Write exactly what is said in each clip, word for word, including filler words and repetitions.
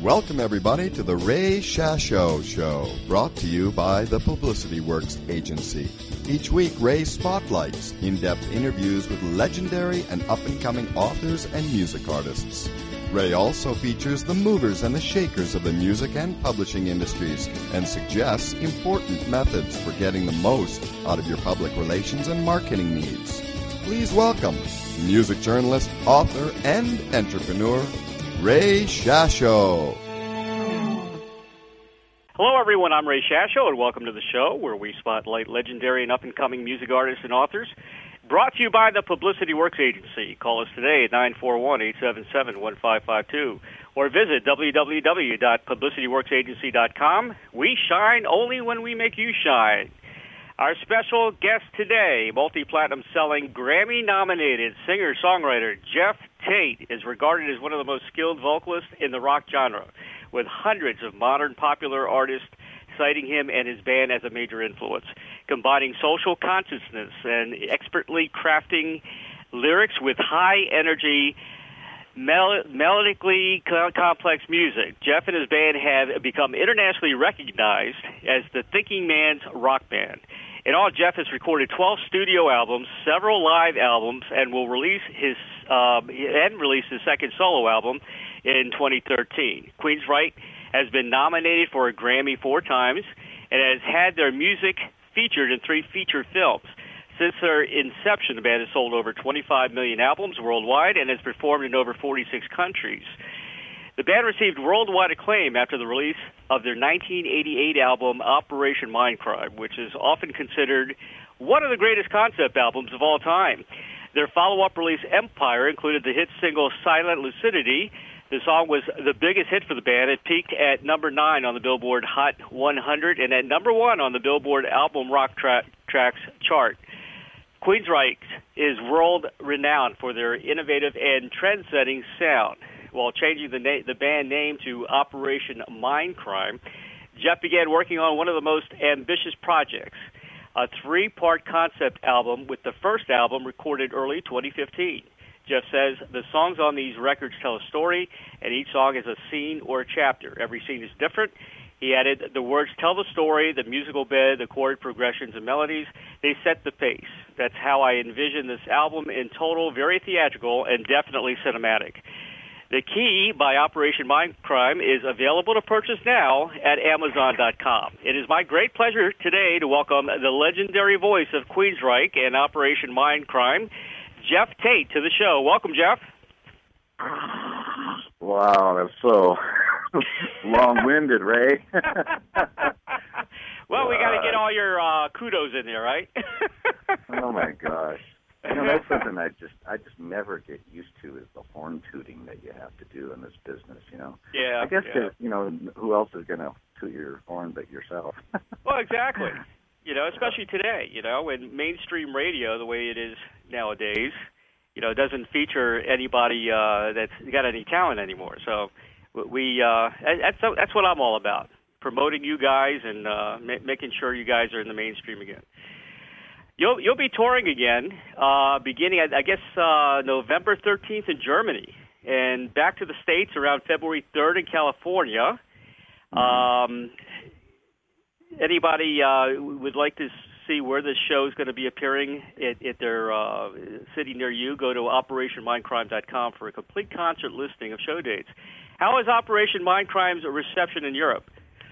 Welcome, everybody, to the Ray Shasho Show, brought to you by the Publicity Works Agency. Each week, Ray spotlights in-depth interviews with legendary and up-and-coming authors and music artists. Ray also features the movers and the shakers of the music and publishing industries and suggests important methods for getting the most out of your public relations and marketing needs. Please welcome music journalist, author, and entrepreneur, Ray Shasho. Hello, everyone. I'm Ray Shasho, and welcome to the show where we spotlight legendary and up-and-coming music artists and authors. Brought to you by the Publicity Works Agency. Call us today at nine four one, eight seven seven, one five five two or visit w w w dot publicity works agency dot com. We shine only when we make you shine. Our special guest today, multi-platinum selling, Grammy-nominated singer-songwriter Geoff Tate, is regarded as one of the most skilled vocalists in the rock genre, with hundreds of modern popular artists citing him and his band as a major influence, combining social consciousness and expertly crafting lyrics with high-energy, mel- melodically co- complex music. Geoff and his band have become internationally recognized as the thinking man's rock band. In all, Geoff has recorded twelve studio albums, several live albums, and will release his uh, and release his second solo album in twenty thirteen. Queensryche has been nominated for a Grammy four times and has had their music featured in three feature films. Since their inception, the band has sold over twenty-five million albums worldwide and has performed in over forty-six countries. The band received worldwide acclaim after the release of their nineteen eighty-eight album Operation Mindcrime, which is often considered one of the greatest concept albums of all time. Their follow-up release, Empire, included the hit single Silent Lucidity. The song was the biggest hit for the band. It peaked at number nine on the Billboard Hot one hundred and at number one on the Billboard Album Rock tra- Tracks chart. Queensryche is world-renowned for their innovative and trend-setting sound. While changing the, na- the band name to Operation Mindcrime, Geoff began working on one of the most ambitious projects, a three-part concept album, with the first album recorded early twenty fifteen. Geoff says the songs on these records tell a story, and each song is a scene or a chapter. Every scene is different. He added, the words tell the story, the musical bed, the chord progressions and melodies, they set the pace. That's how I envision this album in total, very theatrical and definitely cinematic. The Key by Operation Mindcrime is available to purchase now at amazon dot com. It is my great pleasure today to welcome the legendary voice of Queensryche and Operation Mindcrime, Geoff Tate, to the show. Welcome, Geoff. Wow, that's so long-winded, Ray. Well, we got to get all your uh, kudos in there, right? Oh my gosh. You know, that's something I just I just never get used to, is the horn tooting that you have to do in this business, you know? Yeah. I guess, yeah. that, you know, who else is going to toot your horn but yourself? Well, exactly. You know, especially today, you know, when mainstream radio, the way it is nowadays, you know, doesn't feature anybody uh, that's got any talent anymore. So we uh, that's that's what I'm all about, promoting you guys and uh, ma- making sure you guys are in the mainstream again. You'll you'll be touring again, uh, beginning I, I guess uh, November thirteenth in Germany, and back to the States around February third in California. Um, anybody uh, would like to see where this show is going to be appearing at, at their uh, city near you, go to operation mindcrime dot com for a complete concert listing of show dates. How is Operation Mindcrime's reception in Europe?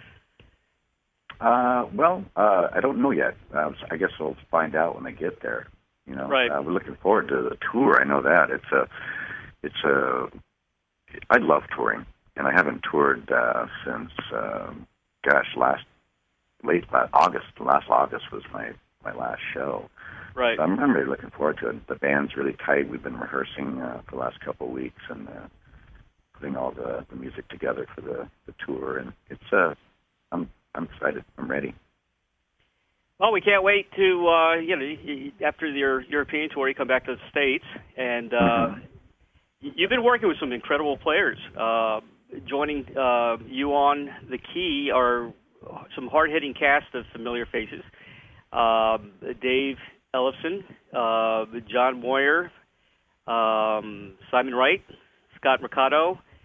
Uh, well, uh, I don't know yet. Uh, I guess we'll find out when I get there. You know, right. uh, we're looking forward to the tour. I know that it's a, it's a. I love touring, and I haven't toured uh, since, uh, gosh, last late last August. Last August was my my last show. Right. So I'm, I'm really looking forward to it. The band's really tight. We've been rehearsing uh, for the last couple of weeks and uh, putting all the, the music together for the, the tour, and it's uh, I'm. I'm excited. I'm ready. Well, we can't wait to, uh, you know, after your European tour, you come back to the States, and uh, mm-hmm. you've been working with some incredible players. Uh, joining uh, you on the key are some hard-hitting cast of familiar faces. Uh, Dave Ellefson, uh, John Moyer, um, Simon Wright, Scott Mercado,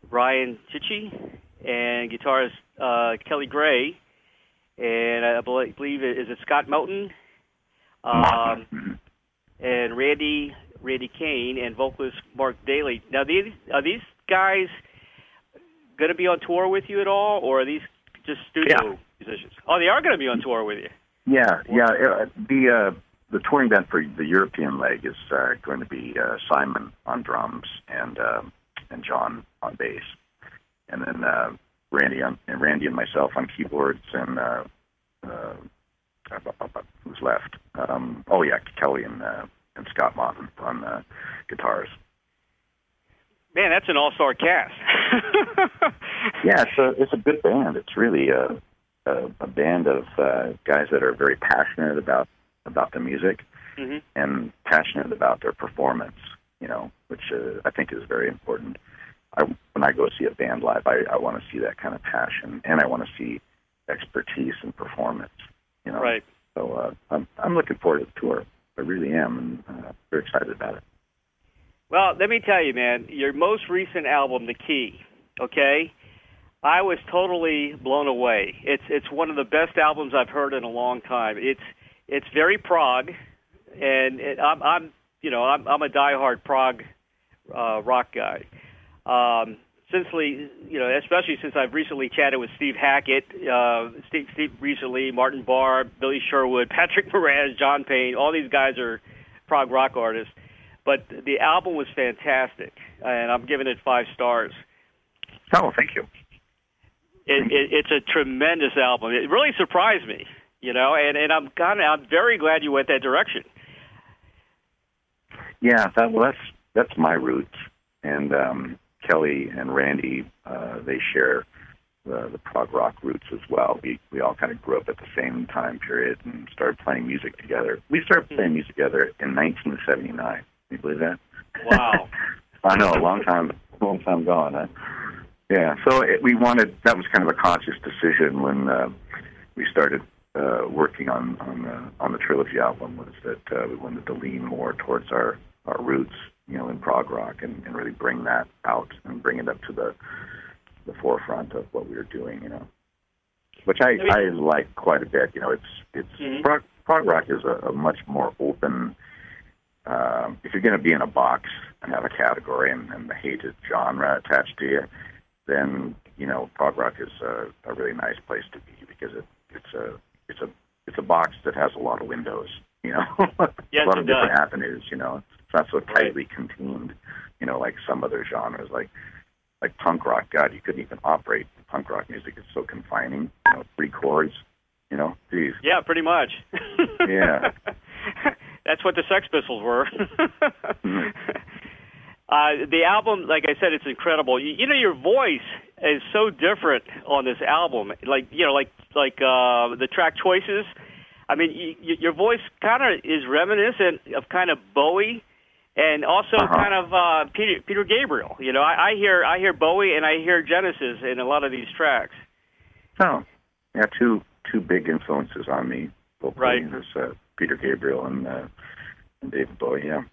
Ryan Chichi, and guitarist uh, Kelly Gray, and I believe it is it Scott Moten, um, and Randy Randy Kane, and vocalist Mark Daly. Now, these, are these guys going to be on tour with you at all, or are these just studio yeah. musicians? Oh, they are going to be on tour with you. Yeah, yeah. Uh, the uh, the touring band for the European leg is uh, going to be uh, Simon on drums and uh, and John on bass, and then uh, Randy on and Randy and myself on keyboards, and uh, uh, who's left? Um, oh yeah, Kelly and uh, and Scott Martin on uh, guitars. Man, that's an all-star cast. Yeah, it's a it's a good band. It's really a a, a band of uh, guys that are very passionate about about the music mm-hmm. and passionate about their performance. You know, which uh, I think is very important. I, when I go see a band live, I, I want to see that kind of passion, and I want to see expertise and performance. You know, right? So uh, I'm I'm looking forward to the tour. I really am, and uh, very excited about it. Well, let me tell you, man, your most recent album, The Key, okay, I was totally blown away. It's it's one of the best albums I've heard in a long time. It's it's very prog, and it, I'm I'm you know I'm I'm a diehard prog uh, rock guy. Um, since you know, especially since I've recently chatted with Steve Hackett, uh, Steve, Steve recently, Martin Barr, Billy Sherwood, Patrick Moraz, John Payne. All these guys are prog rock artists. But the album was fantastic, and I'm giving it five stars. Oh, thank you. It, it, it's a tremendous album. It really surprised me, you know, and, and I'm kind of I'm very glad you went that direction. Yeah, that, well, that's that's my roots, and um, Kelly and Randy, uh, they share the, the prog rock roots as well. We we all kind of grew up at the same time period and started playing music together. We started playing music together in nineteen seventy-nine. Can you believe that? Wow. I know, a long time, long time gone. Huh? Yeah, so it, we wanted, that was kind of a conscious decision when uh, we started uh, working on on the, on the Trilogy album, was that uh, we wanted to lean more towards our, our roots, you know, in prog rock, and, and really bring that out and bring it up to the the forefront of what we were doing, you know, which I, I like quite a bit. You know, it's it's mm-hmm. prog, prog rock is a, a much more open. Um, if you're going to be in a box and have a category and, and the hated genre attached to you, then you know prog rock is a, a really nice place to be, because it, it's a it's a it's a box that has a lot of windows, you know, yes, a lot it of different does. avenues. You know, it's not so tightly right. contained, you know, like some other genres, like like punk rock. God, you couldn't even operate punk rock music. It's so confining. You know, three chords. You know, geez. Yeah, pretty much. Yeah. That's what the Sex Pistols were. mm-hmm. uh, the album, like I said, it's incredible. You, you know, your voice is so different on this album. Like, you know, like like uh, the track choices. I mean, you, your voice kind of is reminiscent of kind of Bowie, and also uh-huh. kind of uh, Peter, Peter Gabriel. You know, I, I hear I hear Bowie and I hear Genesis in a lot of these tracks. Oh, yeah, two two big influences on me. Both right. There's uh, Peter Gabriel and, uh, and David Bowie, yeah.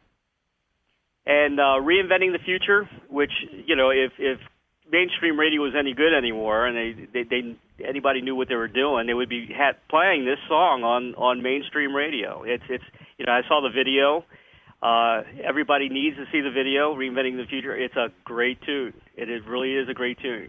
And uh, Reinventing the Future, which, you know, if, if mainstream radio was any good anymore, and they, they, they anybody knew what they were doing, they would be had, playing this song on, on mainstream radio. It's it's you know, I saw the video. Uh, everybody needs to see the video. Reinventing the Future. It's a great tune. It is, really is a great tune.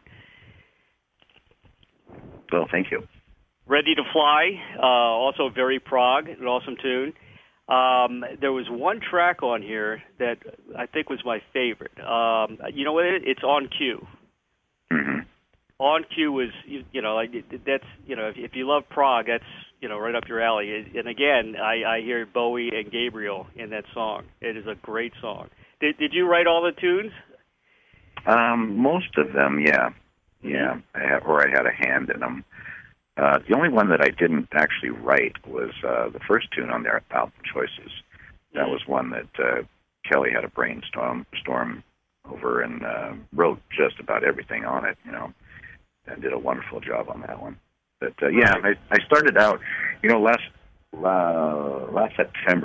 Well, thank you. Ready to Fly, uh, also very prog, an awesome tune. Um, there was one track on here that I think was my favorite. Um, you know what? It, it's On Cue. Mm-hmm. On Cue was, you, you know, like that's, you know, if, if you love prog, that's, you know, right up your alley. And again, I, I hear Bowie and Gabriel in that song. It is a great song. Did, did you write all the tunes? Um, most of them, yeah, yeah, I have, or I had a hand in them. Uh, the only one that I didn't actually write was uh, the first tune on their album Choices. That was one that uh, Kelly had a brainstorm storm over and uh, wrote just about everything on it, you know, and did a wonderful job on that one. But uh, yeah, I, I started out, you know, last uh, last September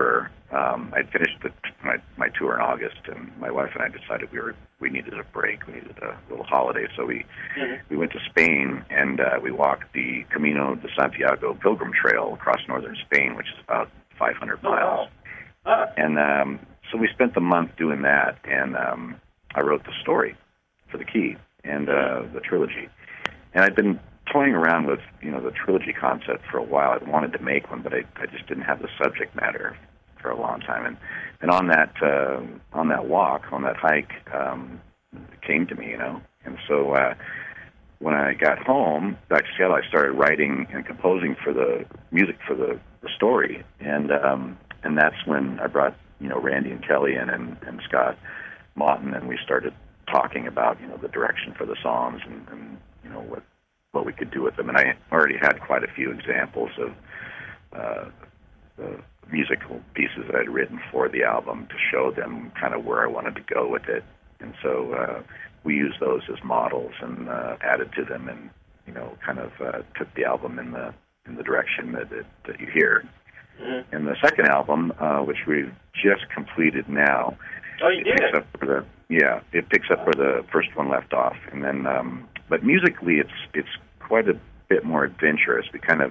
Um, I'd finished the, my my tour in August, and my wife and I decided we were we needed a break, we needed a little holiday, so we mm-hmm. we went to Spain, and uh, we walked the Camino de Santiago Pilgrim Trail across northern Spain, which is about five hundred miles. Oh, wow. uh. And um, so we spent the month doing that, and um, I wrote the story for the Key and uh, the trilogy. And I'd been toying around with, you know, the trilogy concept for a while. I wanted to make one, but I, I just didn't have the subject matter for a long time. And and on that uh, on that walk, on that hike, um, it came to me, you know. And so uh, when I got home back to Seattle, I started writing and composing for the music for the, the story. And um, and that's when I brought, you know, Randy and Kelly in, and, and Scott Mawton, and we started talking about, you know, the direction for the songs, and, and you know what what we could do with them. And I already had quite a few examples of uh, the musical pieces that I'd written for the album to show them kind of where I wanted to go with it. And so uh, we used those as models and uh, added to them, and you know, kind of uh, took the album in the in the direction that it, that you hear. Mm-hmm. And the second album, uh, which we've just completed now, oh, you did? Picks up where the, yeah, it picks up where the first one left off, and then, um, but musically, it's it's quite a bit more adventurous. We kind of,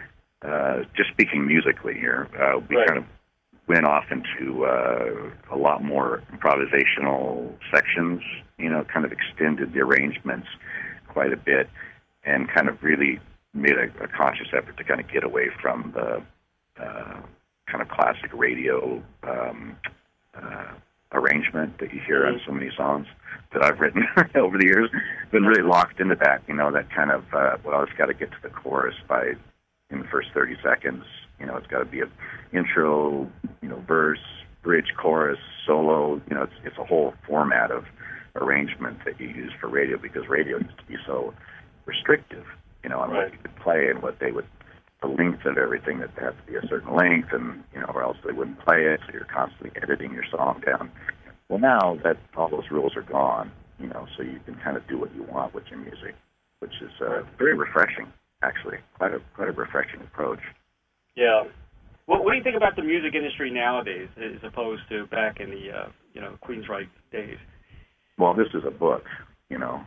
uh, just speaking musically here, uh, we right. kind of went off into uh, a lot more improvisational sections. You know, kind of extended the arrangements quite a bit, and kind of really made a, a conscious effort to kind of get away from the uh, kind of classic radio um, uh, arrangement that you hear mm-hmm. on so many songs that I've written over the years. Been really locked into that, you know, that kind of, uh, well, it's got to get to the chorus by, in the first thirty seconds, you know, it's got to be an intro, you know, verse, bridge, chorus, solo, you know, it's, it's a whole format of arrangement that you use for radio, because radio used to be so restrictive, you know, on right. what you could play and what they would, the length of everything, that they have to be a certain length, and, you know, or else they wouldn't play it, so you're constantly editing your song down. Well, now that all those rules are gone, you know, so you can kind of do what you want with your music, which is uh, very refreshing, actually, quite a quite a refreshing approach. Yeah. What, what do you think about the music industry nowadays, as opposed to back in the, uh, you know, Queensryche days? Well, this is a book, you know,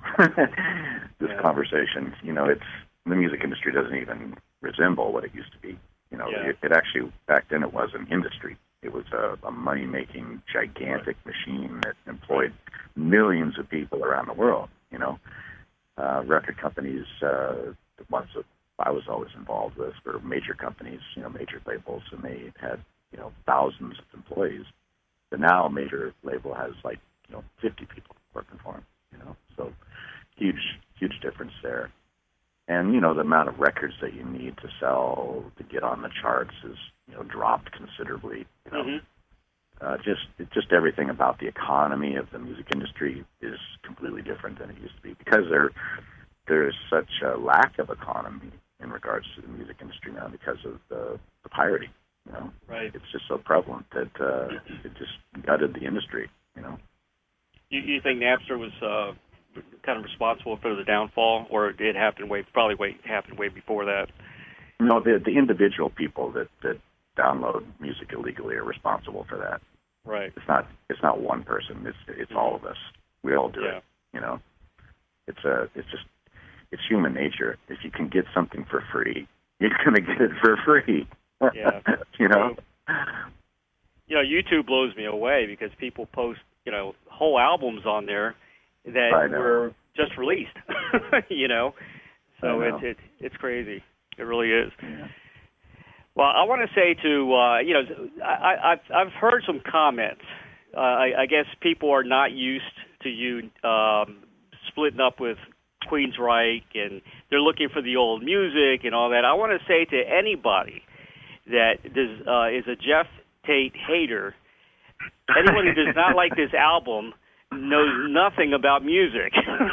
this yeah. conversation, you know, it's, the music industry doesn't even resemble what it used to be. You know, yeah. it, it actually, back then it was an industry. It was a, a money-making, gigantic right. machine that employed millions of people around the world, you know. Uh, record companies, uh, the ones that I was always involved with, were major companies, you know, major labels, and they had, you know, thousands of employees. But now a major label has, like, you know, fifty people working for them, you know. So huge, huge difference there. And, you know, the amount of records that you need to sell to get on the charts is, you know, dropped considerably. You know, mm-hmm. uh, just just everything about the economy of the music industry is completely different than it used to be, because there there is such a lack of economy in regards to the music industry now because of the, the pirating. You know, right? It's just so prevalent that uh, it just gutted the industry. You know, you, you think Napster was Uh kind of responsible for the downfall, or it happened way probably way happened way before that? No, the the individual people that, that download music illegally are responsible for that. Right. It's not it's not one person. It's it's all of us. We all do yeah. it. You know, it's a it's just it's human nature. If you can get something for free, you're gonna get it for free. Yeah. you know. You know, YouTube blows me away, because people post, you know, whole albums on there that were just released, you know, so know. it's it, it's crazy. It really is. Yeah. Well, I want to say to uh, you know, I, I've I've heard some comments. Uh, I, I guess people are not used to you um, splitting up with Queensryche, and they're looking for the old music and all that. I want to say to anybody that does, uh, is a Geoff Tate hater, anyone who does not like this album knows nothing about music.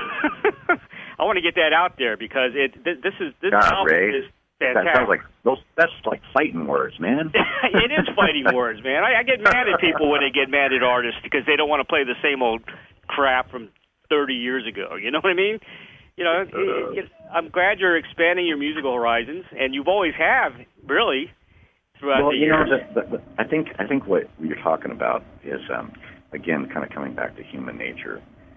I want to get that out there, because it th- this is this God, album Ray, is fantastic. That sounds like those. That's like fighting words, man. It is fighting words, man. I, I get mad at people when they get mad at artists because they don't want to play the same old crap from thirty years ago. You know what I mean? You know, uh, it, it, I'm glad you're expanding your musical horizons, and you've always have, really. throughout well, the you years? know, the, the, the, I think I think what you're talking about is, um, again, kind of coming back to human nature.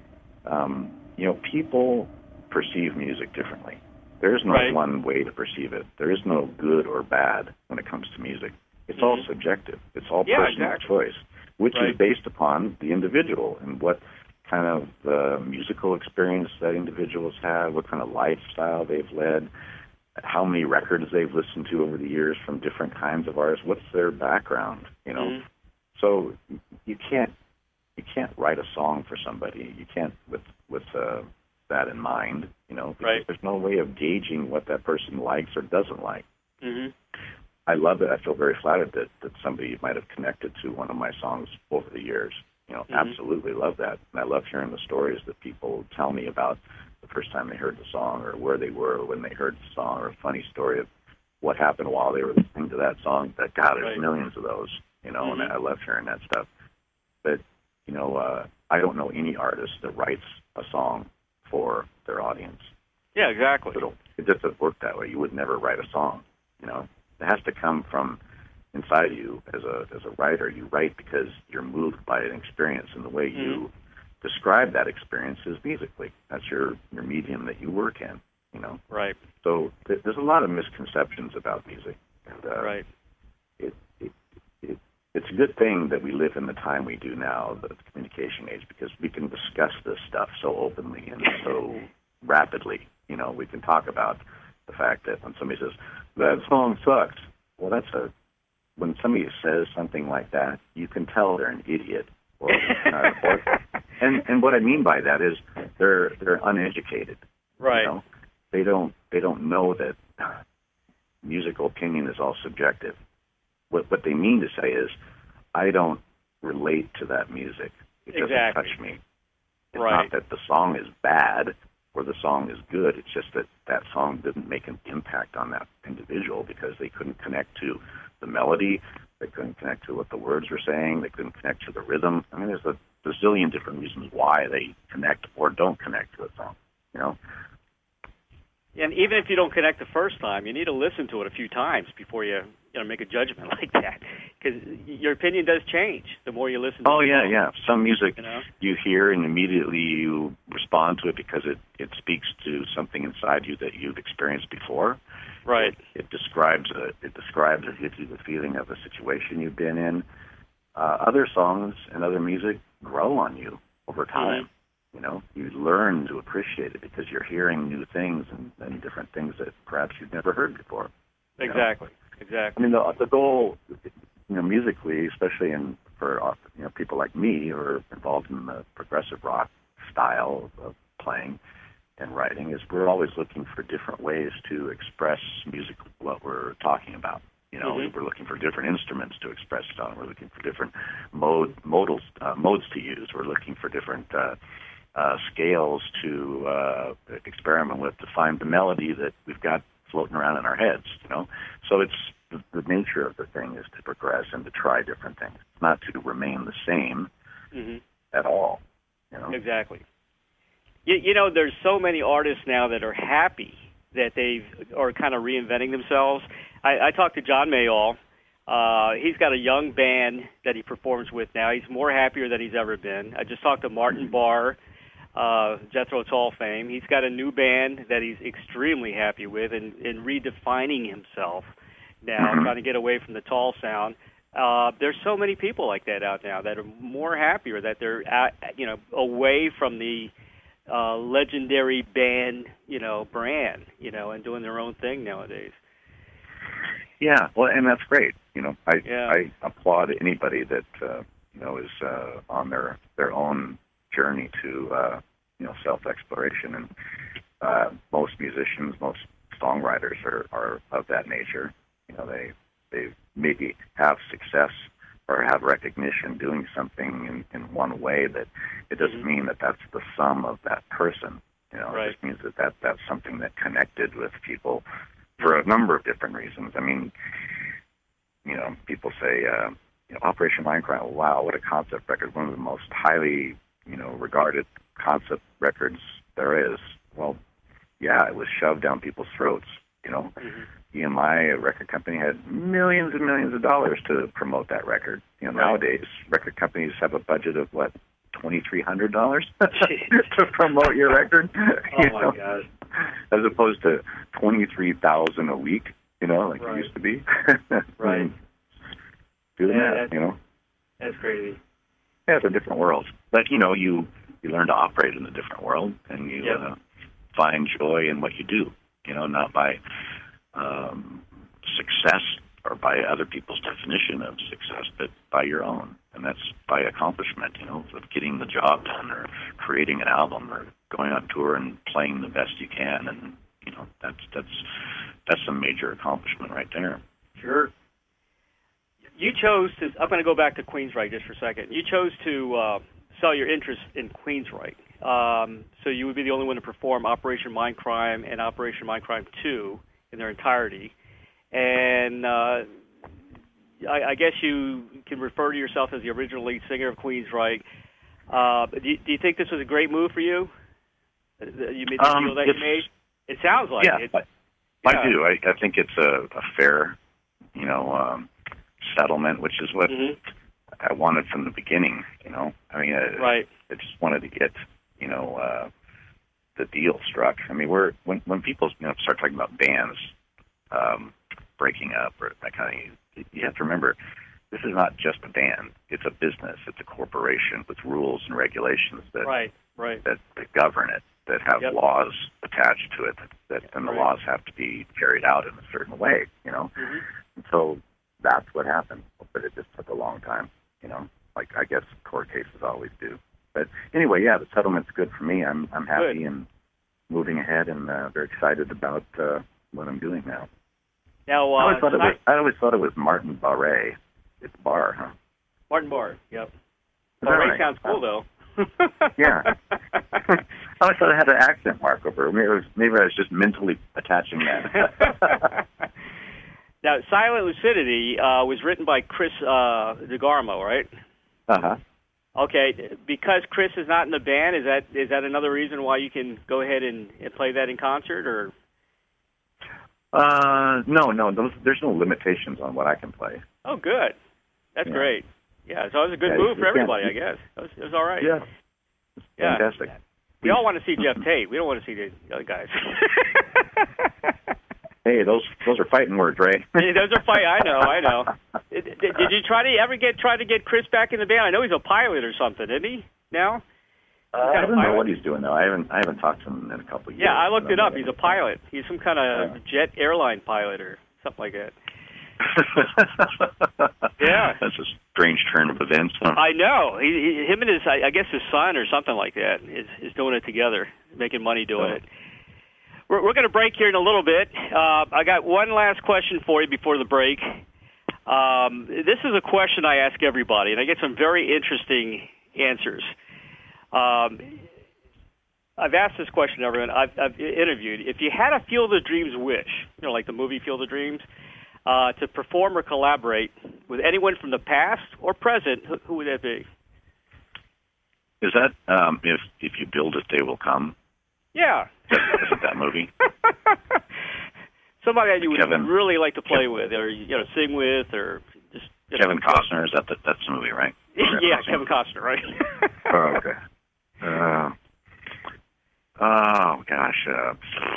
Um, you know, people perceive music differently. There is no Right. one way to perceive it. There is no good or bad when it comes to music. It's all Mhm. subjective. It's all Yeah, personal exactly. choice, which Right. is based upon the individual and what kind of uh, musical experience that individual's had, what kind of lifestyle they've led, how many records they've listened to over the years from different kinds of artists, what's their background, you know. Mhm. So you can't you can't write a song for somebody. You can't with with uh, that in mind, you know, because Right. there's no way of gauging what that person likes or doesn't like. Mhm. I love it. I feel very flattered that, that somebody might have connected to one of my songs over the years. You know, Mhm. absolutely love that. And I love hearing the stories that people tell me about the first time they heard the song or where they were when they heard the song, or a funny story of what happened while they were listening to that song. But God, there's Right. millions of those, you know, Mhm. and I love hearing that stuff. But, you know, uh, I don't know any artist that writes a song for their audience. Yeah, exactly. It, it just doesn't work that way. You would never write a song, you know. It has to come from inside you as a as a writer. You write because you're moved by an experience, and the way Mhm. you describe that experience is musically. That's your, your medium that you work in, you know. Right. So th- there's a lot of misconceptions about music. And, uh, Right. It, it, it, it's a good thing that we live in the time we do now, the communication age, because we can discuss this stuff so openly and so rapidly. You know, we can talk about the fact that when somebody says, that song sucks, well, that's a, when somebody says something like that, you can tell they're an idiot. Or, uh, or and, and what I mean by that is they're they're uneducated. Right. You know? They don't they don't know that musical opinion is all subjective. What what they mean to say is, I don't relate to that music. It doesn't Exactly. touch me. It's Right. not that the song is bad or the song is good. It's just that that song didn't make an impact on that individual because they couldn't connect to the melody. They couldn't connect to what the words were saying. They couldn't connect to the rhythm. I mean, there's a bazillion different reasons why they connect or don't connect to a song, you know? And even if you don't connect the first time, you need to listen to it a few times before you, you know, make a judgment like that, because your opinion does change the more you listen to Oh, the yeah, song, yeah. Some music you know? you hear and immediately you respond to it because it, it speaks to something inside you that you've experienced before. Right. It, it describes a, it describes or gives you the feeling of a situation you've been in. Uh, other songs and other music grow on you over time. Mhm. You know, you learn to appreciate it because you're hearing new things and, and different things that perhaps you've never heard before. you know? Exactly. I Exactly. mean, the, the goal, you know, musically, especially in for uh, you know people like me who are involved in the progressive rock style of playing and writing, is we're always looking for different ways to express music, what we're talking about. You know, Mhm. we're looking for different instruments to express it on. We're looking for different mode modals uh, modes to use. We're looking for different uh, uh, scales to uh, experiment with to find the melody that we've got floating around in our heads. You know, so it's the, the nature of the thing is to progress and to try different things, not to remain the same Mhm. at all. You know, Exactly. You, you know, there's so many artists now that are happy that they are kind of reinventing themselves. I, I talked to John Mayall. Uh, he's got a young band that he performs with now. He's more happier than he's ever been. I just talked to Martin Barr, uh, Jethro Tull fame. He's got a new band that he's extremely happy with and, and redefining himself now, Mhm. trying to get away from the Tull sound. Uh, there's so many people like that out now that are more happier, that they're at, you know, away from the uh, legendary band, you know, brand, you know, and doing their own thing nowadays. Yeah, well, and that's great. You know, I Yeah. I applaud anybody that uh, you know is uh, on their their own journey to uh, you know self exploration, and uh, most musicians, most songwriters are, are of that nature. You know, they they maybe have success or have recognition doing something in, in one way, that it doesn't Mhm. mean that that's the sum of that person. You know, Right. it just means that, that that's something that connected with people for a number of different reasons. I mean, you know, people say, uh, you know, Operation Mindcrime, wow, what a concept record, one of the most highly, you know, regarded concept records there is. Well, yeah, it was shoved down people's throats. You know, Mm-hmm. E M I, a record company, had millions and millions of dollars to promote that record. You know, Right. nowadays record companies have a budget of what, twenty three hundred dollars to promote your record. Oh you my know? God! As opposed to twenty three thousand a week. You know, like Right. it used to be. Right. Do the Yeah, math. that's- You know. That's crazy. Yeah, they're different worlds. But, you know, you, you learn to operate in a different world, and you Yep. uh, find joy in what you do, you know, not by um, success or by other people's definition of success, but by your own. And that's by accomplishment, you know, of getting the job done or creating an album or going on tour and playing the best you can. And, you know, that's, that's, that's a major accomplishment right there. Sure. You chose to. I'm going to go back to Queensryche just for a second. You chose to uh, sell your interest in Queensryche, um, so you would be the only one to perform Operation Mindcrime and Operation Mindcrime two in their entirety. And uh, I, I guess you can refer to yourself as the original lead singer of Queensryche. Uh, do, you, do you think this was a great move for you? You made the Um, deal that you made. It sounds like yeah, it. I, Yeah. I do. I, I think it's a, a fair, you know, um, settlement, which is what Mhm. I wanted from the beginning. You know, I mean, I, Right. I just wanted to get, you know, uh, the deal struck. I mean, we're when when people you know start talking about bands um, breaking up or that kind of, you have to remember, this is not just a band. It's a business. It's a corporation with rules and regulations that Right. Right. that, that govern it, that have Yep. laws attached to it, that, that and the Right. laws have to be carried out in a certain way, you know. Mhm. And so that's what happened, but it just took a long time, you know, like I guess court cases always do. But anyway, yeah, the settlement's good for me. I'm I'm happy Good. and moving ahead, and uh, very excited about uh, what I'm doing now. Now, uh, I always thought it was tonight- I always thought it was Martin Barre. It's Barr, huh? Martin Barr. Yep. that Barre right? sounds cool though. Yeah. I always thought it had an accent mark over it. Maybe, it was, maybe I was just mentally attaching that. Now, Silent Lucidity uh, was written by Chris uh, DeGarmo, right? uh-huh. Okay, because Chris is not in the band, is that is that another reason why you can go ahead and, and play that in concert, or? Uh, no, no, those, there's no limitations on what I can play. Oh, good. That's Yeah. great. Yeah, so it was a good Yeah, move you for can't- everybody, I guess. It was, it was all right. Yeah. It's Yeah. fantastic. We all want to see Jeff Tate. We don't want to see the other guys. Hey, those those are fighting words, Ray. Hey, those are fight. I know, I know. Did, did did you try to ever get try to get Chris back in the band? I know he's a pilot or something, isn't he? Now? Uh, I don't know what he's doing though. I haven't I haven't talked to him in a couple of years. Yeah, I looked but it I'm up. not- He's a pilot. He's some kind of Yeah. jet airline pilot or something like that. Yeah. That's a strange turn of events. Huh? I know. He, he, him and his, I, I guess his son or something like that is, is doing it together, making money doing Oh. it. We're, we're going to break here in a little bit. Uh, I got one last question for you before the break. Um, this is a question I ask everybody, and I get some very interesting answers. Um, I've asked this question to everyone I've, I've interviewed. If you had a Field of Dreams wish, you know, like the movie Field of Dreams, uh, to perform or collaborate with anyone from the past or present, who, who would that be? Is that um, if if you build it, they will come? Yeah. Is it that movie? Somebody that you would Kevin- really like to play with, or you know, sing with, or just, just Kevin Costner, is that the, that's the movie, right? Yeah, Kevin Costner, right? Oh, okay. Uh, oh gosh. Uh,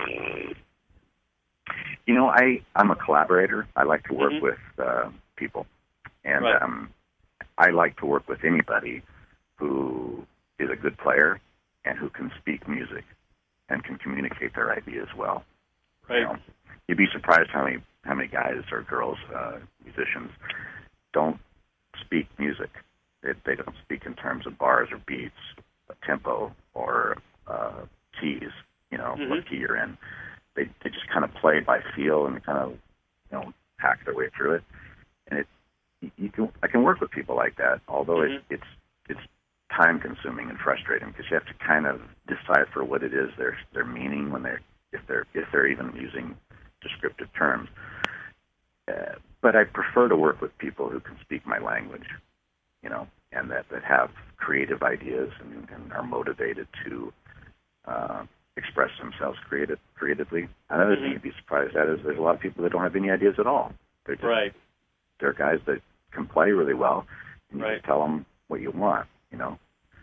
you know, I I'm a collaborator. I like to work Mhm. with uh, people, and Right. um, I like to work with anybody who is a good player and who can speak music and can communicate their ideas well. Right. You know, you'd be surprised how many how many guys or girls, uh, musicians, don't speak music. They, they don't speak in terms of bars or beats, a tempo, or uh, keys. You know, Mhm. what key you're in. They they just kind of play by feel and kind of you know hack their way through it. And it you, you can I can work with people like that, although Mhm. it, it's it's time consuming and frustrating because you have to kind of decipher what it is they're they're meaning when they're if they're if they're even using descriptive terms. Uh, but I prefer to work with people who can speak my language, you know, and that, that have creative ideas and, and are motivated to uh, express themselves themselves creative, creatively. Another Mm-hmm. thing you'd be surprised at is there's a lot of people that don't have any ideas at all. They're just, Right. They're guys that can play really well, and you Right. just tell them what you want, you know.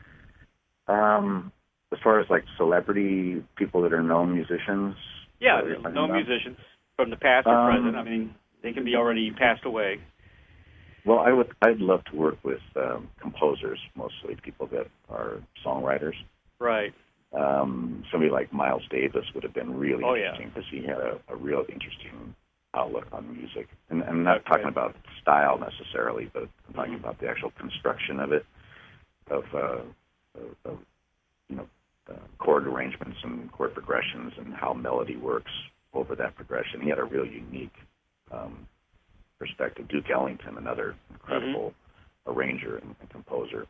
Um, as far as like celebrity people that are known musicians, Yeah, what are you talking no about? musicians from the past or Um, present. I mean, they can be already passed away. Well, I would. I'd love to work with um, composers, mostly people that are songwriters. Right. Um, somebody like Miles Davis would have been really Oh, yeah. interesting because he had a, a real interesting outlook on music. And I'm not Okay. talking about style necessarily, but I'm talking Mhm. about the actual construction of it, of, uh, of, of you know, uh, chord arrangements and chord progressions and how melody works over that progression. He had a real unique um, perspective. Duke Ellington, another incredible arranger and, and composer.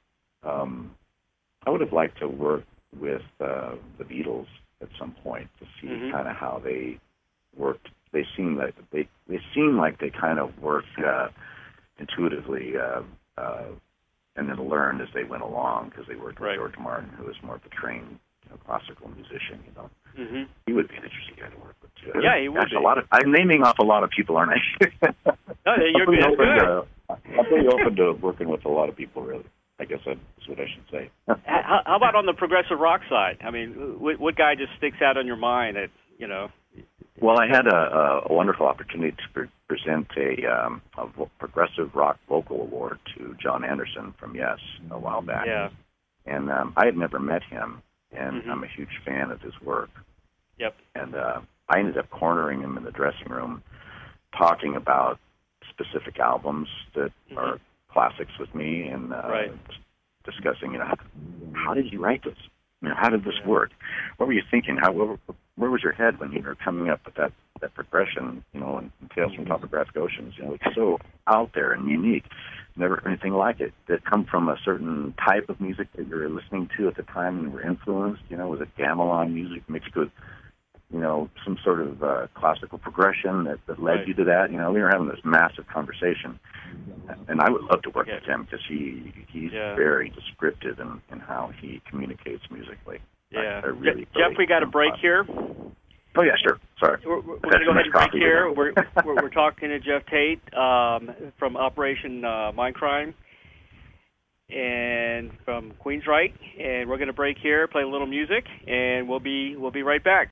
Um, I would have liked to work with uh, the Beatles at some point to see Mhm. kind of how they worked. They seem like they they seem like they kind of worked uh, intuitively, uh, uh, and then learned as they went along because they worked with Right. George Martin, who was more of a trained, you know, classical musician. You know, Mm-hmm. he would be an interesting guy to work with too. Yeah, he would Gosh, be. A lot of I'm naming off a lot of people, aren't I? No, you're I'm pretty good. open Good. to- I'm pretty open to working with a lot of people, really. I guess that's what I should say. How, how about on the progressive rock side? I mean, what, what guy just sticks out on your mind that, you know? Well, I had a, a wonderful opportunity to pre- present a, um, a vo- progressive rock vocal award to John Anderson from Yes a while back. Yeah. And um, I had never met him, and Mhm. I'm a huge fan of his work. Yep. And uh, I ended up cornering him in the dressing room, talking about specific albums that Mhm. are classics with me, and uh, Right. discussing, you know, how, how did you write this? You know, how did this Yeah. work? What were you thinking? How where, where was your head when you were coming up with that that progression? You know, and Tales from Topographic Oceans. You know, it's so out there and unique. Never heard anything like it. Did it come from a certain type of music that you were listening to at the time and were influenced? You know, was it gamelan music mixed with, you know, some sort of uh, classical progression that, that led Right. you to that? You know, we were having this massive conversation, and I would love to work Yeah. with him because he he's Yeah. very descriptive in, in how he communicates musically. Yeah. I, I really, Je- Jeff, really we got a break here. Oh yeah, sure. Sorry. We're, we're I've going to had go too ahead much and break coffee here. today. We're, we're, we're talking to Jeff Tate um, from Operation uh, Mindcrime and from Queensryche, and we're going to break here, play a little music, and we'll be we'll be right back.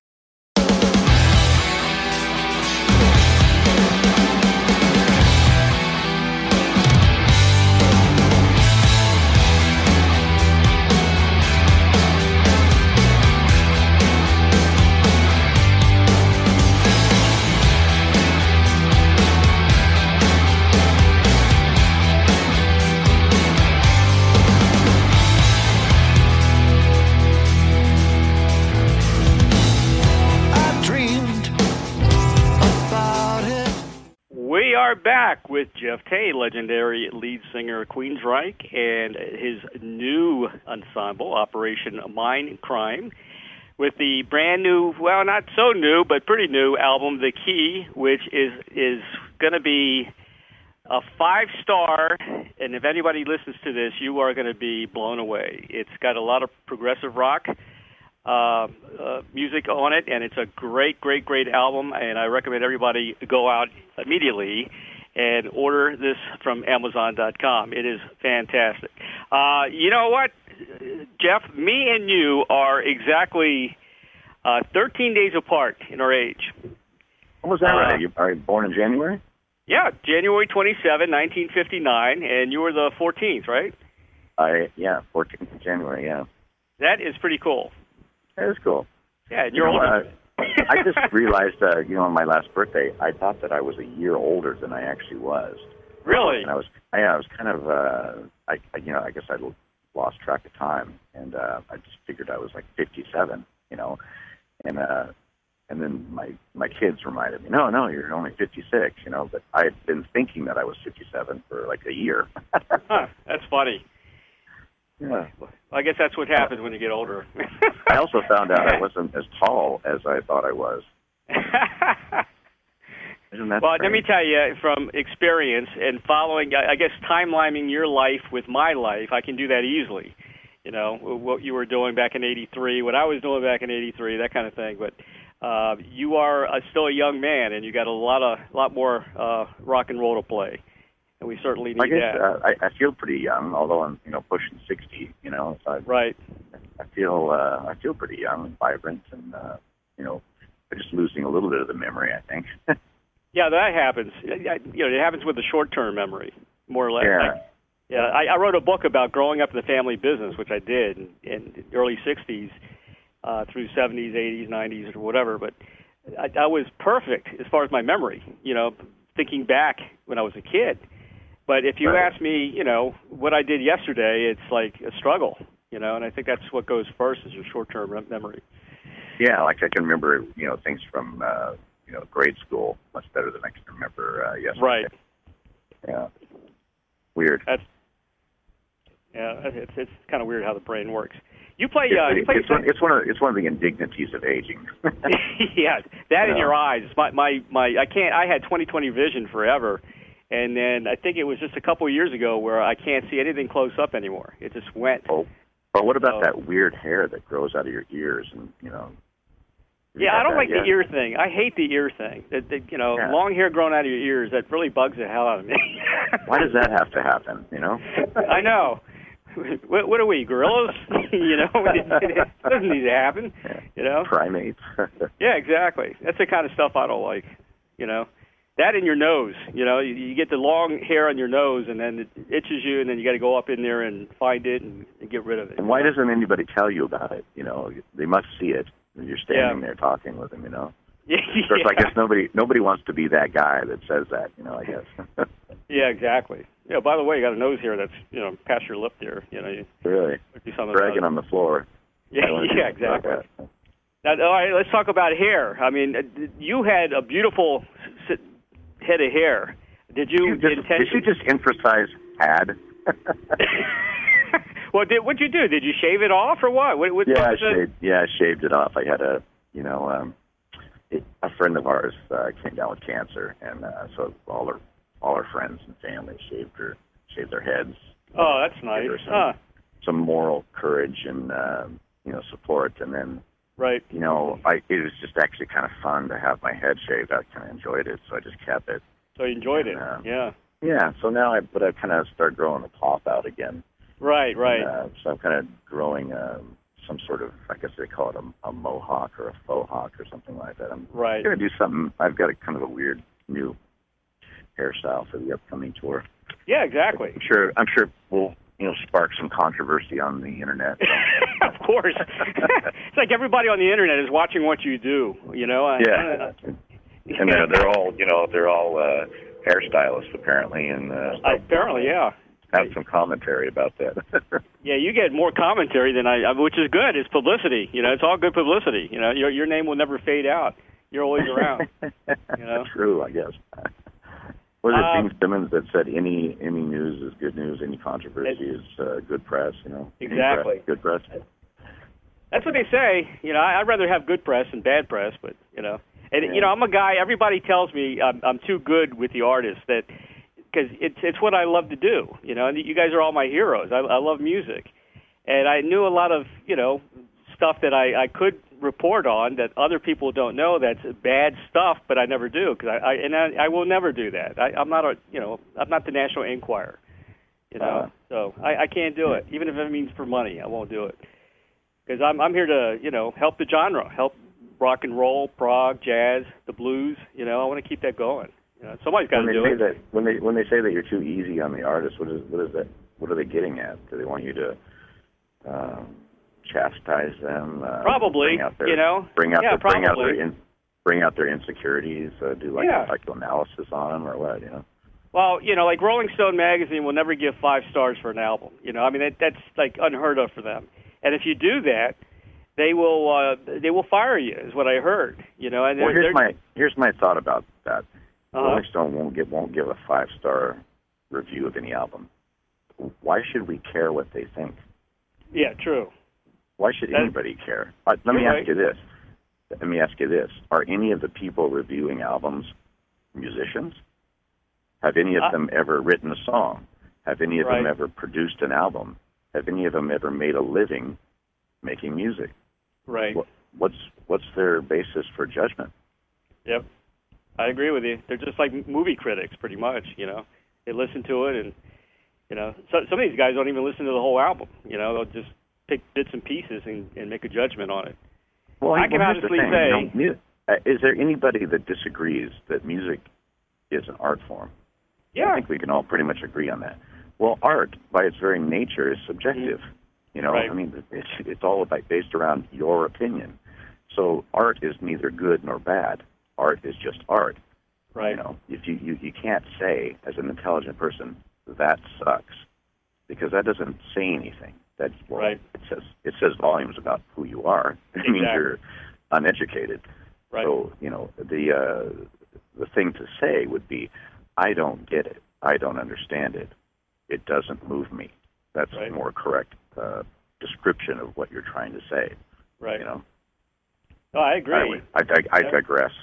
We are back with Jeff Tate, legendary lead singer of Queensryche, and his new ensemble, Operation Mindcrime, with the brand new, well, not so new, but pretty new album, The Key, which is is going to be a five-star, and if anybody listens to this, you are going to be blown away. It's got a lot of progressive rock Uh, uh, music on it, and it's a great, great, great album, and I recommend everybody go out immediately and order this from Amazon dot com. It is fantastic. Uh, you know what, Jeff? Me and you are exactly uh, thirteen days apart in our age. What was that? Uh, right? Are you, are you born in January? Yeah, January twenty-seventh, nineteen fifty-nine, and you were the fourteenth, right? I yeah, fourteenth of January. Yeah, That is pretty cool. that is cool. Yeah, and You you're know, older. uh, I just realized, uh, you know, on my last birthday, I thought that I was a year older than I actually was. Really? And I was, yeah, I was kind of, uh, I, I, you know, I guess I lost track of time, and uh, I just figured I was like fifty-seven, you know, and uh, and then my my kids reminded me, no, no, you're only fifty-six, you know, but I had been thinking that I was fifty-seven for like a year. Huh, that's funny. Yeah. I guess that's what happens when you get older. I also found out I wasn't as tall as I thought I was. Isn't that Well, strange? let me tell you from experience and following, I I guess, timelining your life with my life, I can do that easily. you know, what you were doing back in eighty-three, what I was doing back in eighty-three, that kind of thing. But uh, you are uh, still a young man, and you got a lot of lot more uh, rock and roll to play, and we certainly need I guess, that. Uh, I, I feel pretty young, although I'm, you know, pushing sixty. You know, so I, right. I feel uh, I feel pretty young and vibrant, and uh, you know, I'm just losing a little bit of the memory, I think. Yeah, that happens. You know, it happens with the short-term memory, more or less. Yeah. Like, yeah, I, I wrote a book about growing up in the family business, which I did in, in the early sixties uh, through seventies, eighties, nineties, or whatever. But I, I was perfect as far as my memory, you know, thinking back when I was a kid. But if you Right. ask me, you know, what I did yesterday, it's like a struggle, you know, and I think that's what goes first is your short-term rem- memory. Yeah, like I can remember, you know, things from, uh, you know, grade school much better than I can remember uh, yesterday. Right. Yeah. Weird. That's yeah. It's it's kind of weird how the brain works. You play. It's, Uh, you play it's, one, it's one of it's one of the indignities of aging. yeah, that in Yeah. your eyes. My my my. I can't. I had twenty twenty vision forever, and then I think it was just a couple of years ago where I can't see anything close up anymore. It just went. Oh, or what about So- that weird hair that grows out of your ears and you know? you Yeah, got I don't that like yet? the ear thing. I hate the ear thing. That, that, you know, Yeah. long hair growing out of your ears, that really bugs the hell out of me. Why does that have to happen? You know? I know. What, what are we, gorillas? you know, it doesn't need to happen. Yeah. You know? Primates. Yeah, exactly. That's the kind of stuff I don't like. You know, that in your nose. You know, you, you get the long hair on your nose, and then it itches you, and then you got to go up in there and find it and, and get rid of it. And why doesn't anybody tell you about it? You know, they must see it. You're standing Yeah. there talking with them. You know. Yeah, Of course, I guess nobody nobody wants to be that guy that says that. You know, I guess. yeah, exactly. Yeah. By the way, you got a nose here that's you know past your lip there. You know, you Really. do something Dragging about it. on the floor. Yeah, I wanna do yeah, something about exactly. that. Now, all right, let's talk about hair. I mean, uh, you had a beautiful s- head of hair. Did you, Did you just, did intention- you just emphasize had? well, did, what'd you do? Did you shave it off or what? what, what Yeah, what I was it? shaved. Yeah, I shaved it off. I had a, you know, um, it, a friend of ours uh, came down with cancer, and uh, so all her, all her friends and family shaved her, shaved their heads. Oh, that's nice. Give her some, Huh. some moral courage and uh, you know support, and then Right. you know I it was just actually kind of fun to have my head shaved. I kind of enjoyed it, so I just kept it. So you enjoyed it. Yeah. Yeah. Yeah. So now I, but I kind of started growing the top out again. Right. Right. And, uh, so I'm kind of growing um, some sort of, I guess they call it a, a mohawk or a faux hawk or something like that. I'm Right. going to do something. I've got a kind of a weird new hairstyle for the upcoming tour. Yeah. Exactly. I'm sure. I'm sure we'll you know spark some controversy on the internet. of course. It's like everybody on the internet is watching what you do. You know. I- Yeah. And they're they're all you know they're all uh, hairstylists apparently, and uh, Apparently, yeah. have some commentary about that. Yeah, you get more commentary than I, I- which is good. It's publicity. You know, it's all good publicity. You know, your your name will never fade out. You're always around. You know? True, I guess. Was it Um, Gene Simmons that said any any news is good news, any controversy is uh, good press? You know, Any Exactly. press, good press. That's what they say. You know, I, I'd rather have good press than bad press, but you know, and Yeah. you know, I'm a guy. Everybody tells me I'm, I'm too good with the artists that because it's it's what I love to do. You know, and you guys are all my heroes. I, I love music, and I knew a lot of you know stuff that I, I could report on that other people don't know. That's bad stuff, but I never do because I, I and I, I will never do that. I, I'm not a you know I'm not the National Enquirer. You know, Uh, so I, I can't do it. Even if it means for money, I won't do it. Because I'm I'm here to you know help the genre, help rock and roll, prog, jazz, the blues. You know, I want to keep that going. You know, somebody's got when to they do say it. that when they when they say that you're too easy on the artist, what is what is that? What are they getting at? Do they want you to um, chastise them? Uh, Probably, bring out their, you know? bring out Yeah, their, bring out probably. their in, bring out their insecurities, uh, do like Yeah. a psychoanalysis on them or what? You know. Well, you know, like Rolling Stone magazine will never give five stars for an album. You know, I mean that, that's like unheard of for them. And if you do that, they will uh, they will fire you, is what I heard. You know, and Well, they're, here's they're, my here's my thought about that. Uh-huh. Rolling Stone won't give won't give a five star review of any album. Why should we care what they think? yeah, true. Why should That- anybody care? Uh, let me You're ask right. you this. Let me ask you this. Are any of the people reviewing albums musicians? Have any of Uh, them ever written a song? Have any of them Right. ever produced an album? have any of them ever made a living making music? Right. What, what's what's their basis for judgment? Yep. I agree with you. They're just like movie critics, pretty much. You know, they listen to it, and you know, so, some of these guys don't even listen to the whole album. You know, they'll just pick bits and pieces and, and make a judgment on it. Well, I can well, honestly thing, say, you know, mu- uh, is there anybody that disagrees that music is an art form? yeah, I think we can all pretty much agree on that. Well, art, by its very nature, is subjective. Mm-hmm. You know, Right. I mean, it's, it's all about based around your opinion. So art is neither good nor bad. Art is just art. right, You know, if you, you, you can't say, as an intelligent person, that sucks, because that doesn't say anything. That well, Right. it says it says volumes about who you are. It means Exactly. you're uneducated. right, So, you know, the uh, the thing to say would be, I don't get it. I don't understand it. It doesn't move me. That's Right. a more correct uh, description of what you're trying to say. right. You know. Oh, I agree. Anyway, I, dig- I Yeah. digress.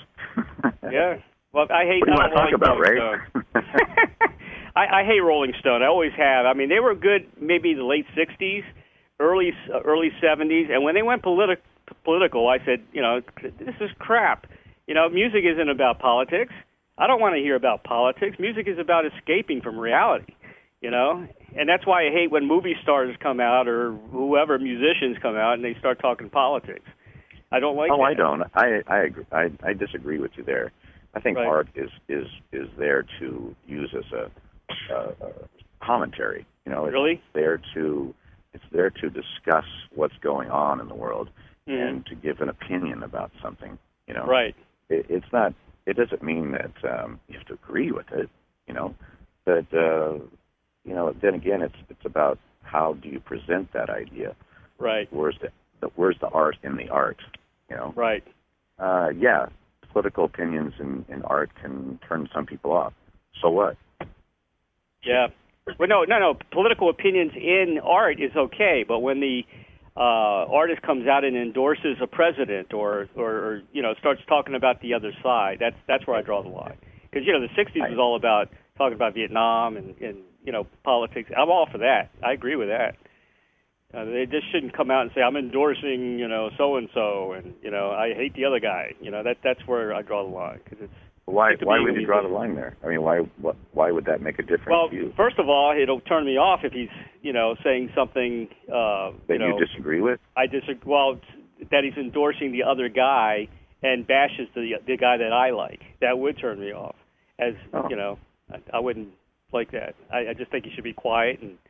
Yeah. Well, I hate. What do you I want to don't talk like about, Ray? Rolling Stone. I, I hate Rolling Stone. I always have. I mean, they were good maybe the late sixties, early uh, early seventies, and when they went politi- political, I said, you know, this is crap. You know, music isn't about politics. I don't want to hear about politics. Music is about escaping from reality. You know, and that's why I hate when movie stars come out or whoever musicians come out and they start talking politics. I don't like. Oh, that. I don't. I I agree. I, I disagree with you there. I think Right. art is, is is there to use as a, a, a commentary. You know, it's Really? there to it's there to discuss what's going on in the world Mhm. and to give an opinion about something. You know, Right. It, it's not. It doesn't mean that um, you have to agree with it. You know, but uh, you know, then again, it's it's about how do you present that idea. Right. Where's the, the where's the art in the art? You know. Right. Uh, yeah, political opinions in, in art can turn some people off. So what? Yeah. Well, no, no, no. Political opinions in art is okay, but when the uh, artist comes out and endorses a president, or, or, or you know, starts talking about the other side, that's that's where I draw the line. Because you know, the sixties was all about talking about Vietnam and, and you know, politics. I'm all for that. I agree with that. Uh, they just shouldn't come out and say I'm endorsing, you know, so and so, and you know, I hate the other guy. You know, that that's where I draw the line, because it's. Why to why me would when you you draw do- the line there? I mean, why what why would that make a difference Well, to you? first of all, it'll turn me off if he's, you know, saying something. Uh, That you know, you disagree with? I disagree. Well, that he's endorsing the other guy and bashes the the guy that I like. That would turn me off. As Oh. you know, I, I wouldn't like that. I, I just think he should be quiet and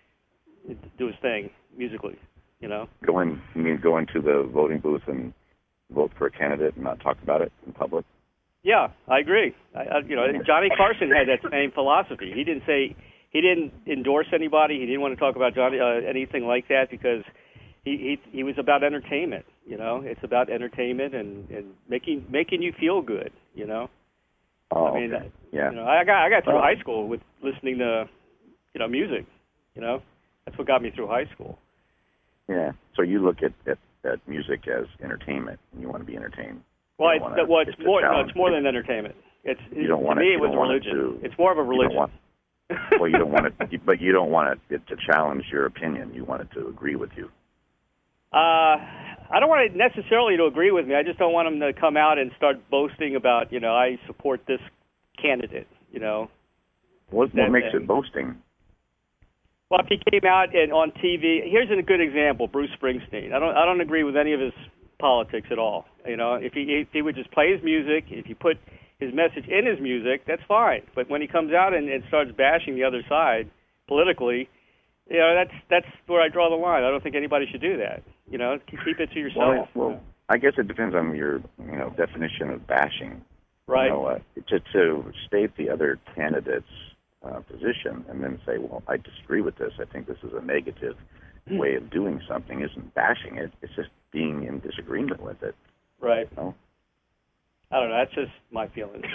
do his thing musically. You know. Go in, you mean go into the voting booth and vote for a candidate and not talk about it in public? Yeah, I agree. I, I, you know, Johnny Carson had that same philosophy. He didn't say he didn't endorse anybody. He didn't want to talk about Johnny uh, anything like that because he, he he was about entertainment. You know, it's about entertainment and, and making making you feel good. You know. Oh, I mean, okay. Yeah. You know, I got I got through Well- high school with listening to, you know, music. You know, that's what got me through high school. Yeah. So you look at, at, at music as entertainment, and you want to be entertained. Well, You it's, don't wanna- well, it's it's a more no, challenge. it's more than entertainment. It's You don't to want me it- it you was don't a want it religion. to- It's more of a You don't religion. want, well, you don't want it, but you don't want it, it to challenge your opinion. You want it to agree with you. Uh, I don't want it necessarily to agree with me. I just don't want him to come out and start boasting about, you know, I support this candidate, you know. What, That what makes thing. it boasting? Well, if he came out and on T V, here's a good example, Bruce Springsteen. I don't I don't agree with any of his politics at all. You know, if he if he would just play his music, if he put his message in his music, that's fine. But when he comes out and, and starts bashing the other side politically, you know, that's that's where I draw the line. I don't think anybody should do that. You know, keep it to yourself. Well, well, I guess it depends on your, you know, definition of bashing. Right. You know, uh, to to state the other candidate's uh, position and then say, well, I disagree with this. I think this is a negative way of doing something. Isn't bashing it. It's just being in disagreement with it. Right. You know? I don't know. That's just my feelings.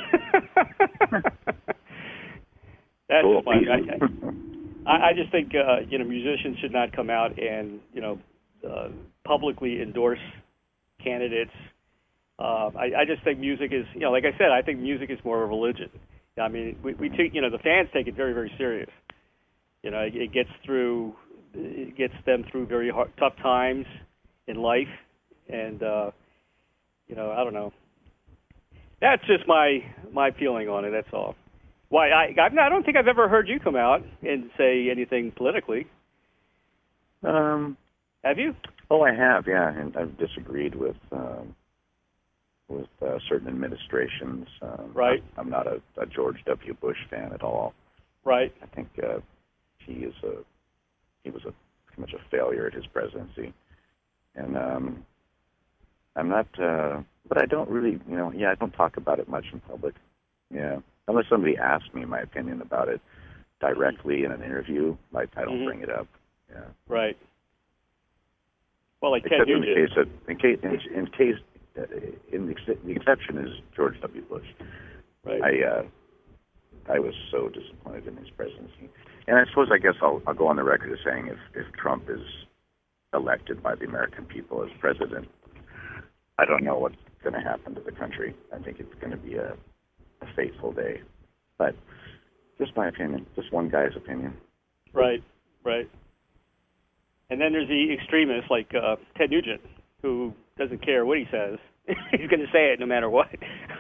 That's Cool. just my. I, I, I just think uh, you know, musicians should not come out and you know uh, publicly endorse candidates. Uh, I, I just think music is, you know, like I said, I think music is more of a religion. I mean, we, we take, you know, the fans take it very, very serious. You know, it, it gets through it gets them through very hard, tough times in life, and uh, you know, I don't know. That's just my my feeling on it. That's all. Why I I don't think I've ever heard you come out and say anything politically. Um, have you? Oh, I have, yeah, and I've disagreed with um, with uh, certain administrations. Um, right. I'm not a, a George W. Bush fan at all. Right. I think uh, he is a he was a pretty much a failure at his presidency, and um, I'm not. Uh, but I don't really, you know, yeah, I don't talk about it much in public. Yeah, unless somebody asks me my opinion about it directly in an interview, like I don't mm-hmm. bring it up. Yeah. Right. Well, like Except Ted in the Nugent. case of, in case, in, in case, uh, in the, the exception is George W. Bush. Right. I, uh, I was so disappointed in his presidency, and I suppose I guess I'll, I'll go on the record as saying if, if Trump is elected by the American people as president, I don't know what's going to happen to the country. I think it's going to be a, a fateful day, but just my opinion, just one guy's opinion. Right. Right. And then there's the extremists like uh, Ted Nugent, who doesn't care what he says. He's going to say it no matter what.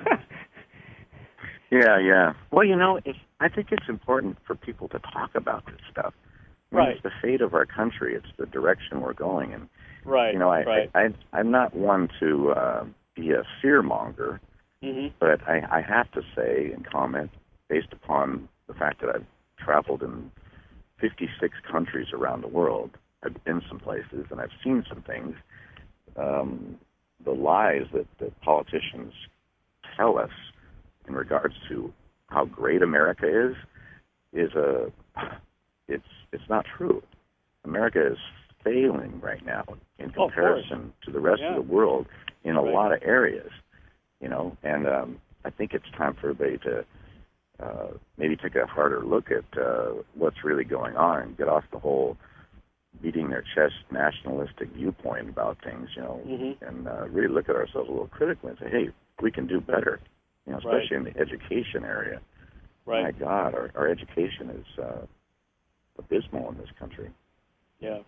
yeah, yeah. Well, you know, it's, I think it's important for people to talk about this stuff. I mean, right. It's the fate of our country. It's the direction we're going in. Right. You know, I, right. I, I, I'm not one to uh, be a fearmonger, mm-hmm. but I, I have to say and comment, based upon the fact that I've traveled in fifty-six countries around the world, I've been some places and I've seen some things. Um, the lies that, that politicians tell us in regards to how great America is is a it's it's not true. America is failing right now in comparison oh, to the rest yeah. of the world in a right. lot of areas, you know. And um, I think it's time for everybody to uh, maybe take a harder look at uh, what's really going on and get off the whole beating their chest nationalistic viewpoint about things, you know, mm-hmm. and uh, really look at ourselves a little critically and say, hey, we can do better, you know, especially right. in the education area. Right. My God, our, our education is uh, abysmal in this country. Yeah.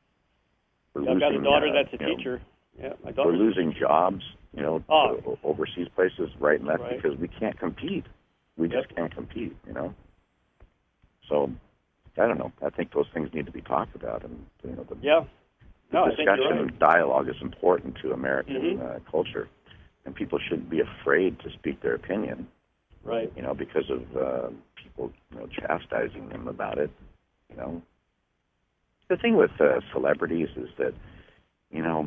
We're yeah I've losing, got a daughter uh, that's a you teacher. Know, yeah, my daughter. We're losing jobs, you know, oh. to overseas places right and left right. because we can't compete. We yep. just can't compete, you know. So, I don't know. I think those things need to be talked about, and you know, the, yeah. no, the discussion I think you're right. and dialogue is important to American mm-hmm. uh, culture, and people shouldn't be afraid to speak their opinion. Right. You know, because of uh, people, you know, chastising them about it. You know, the thing with uh, celebrities is that, you know,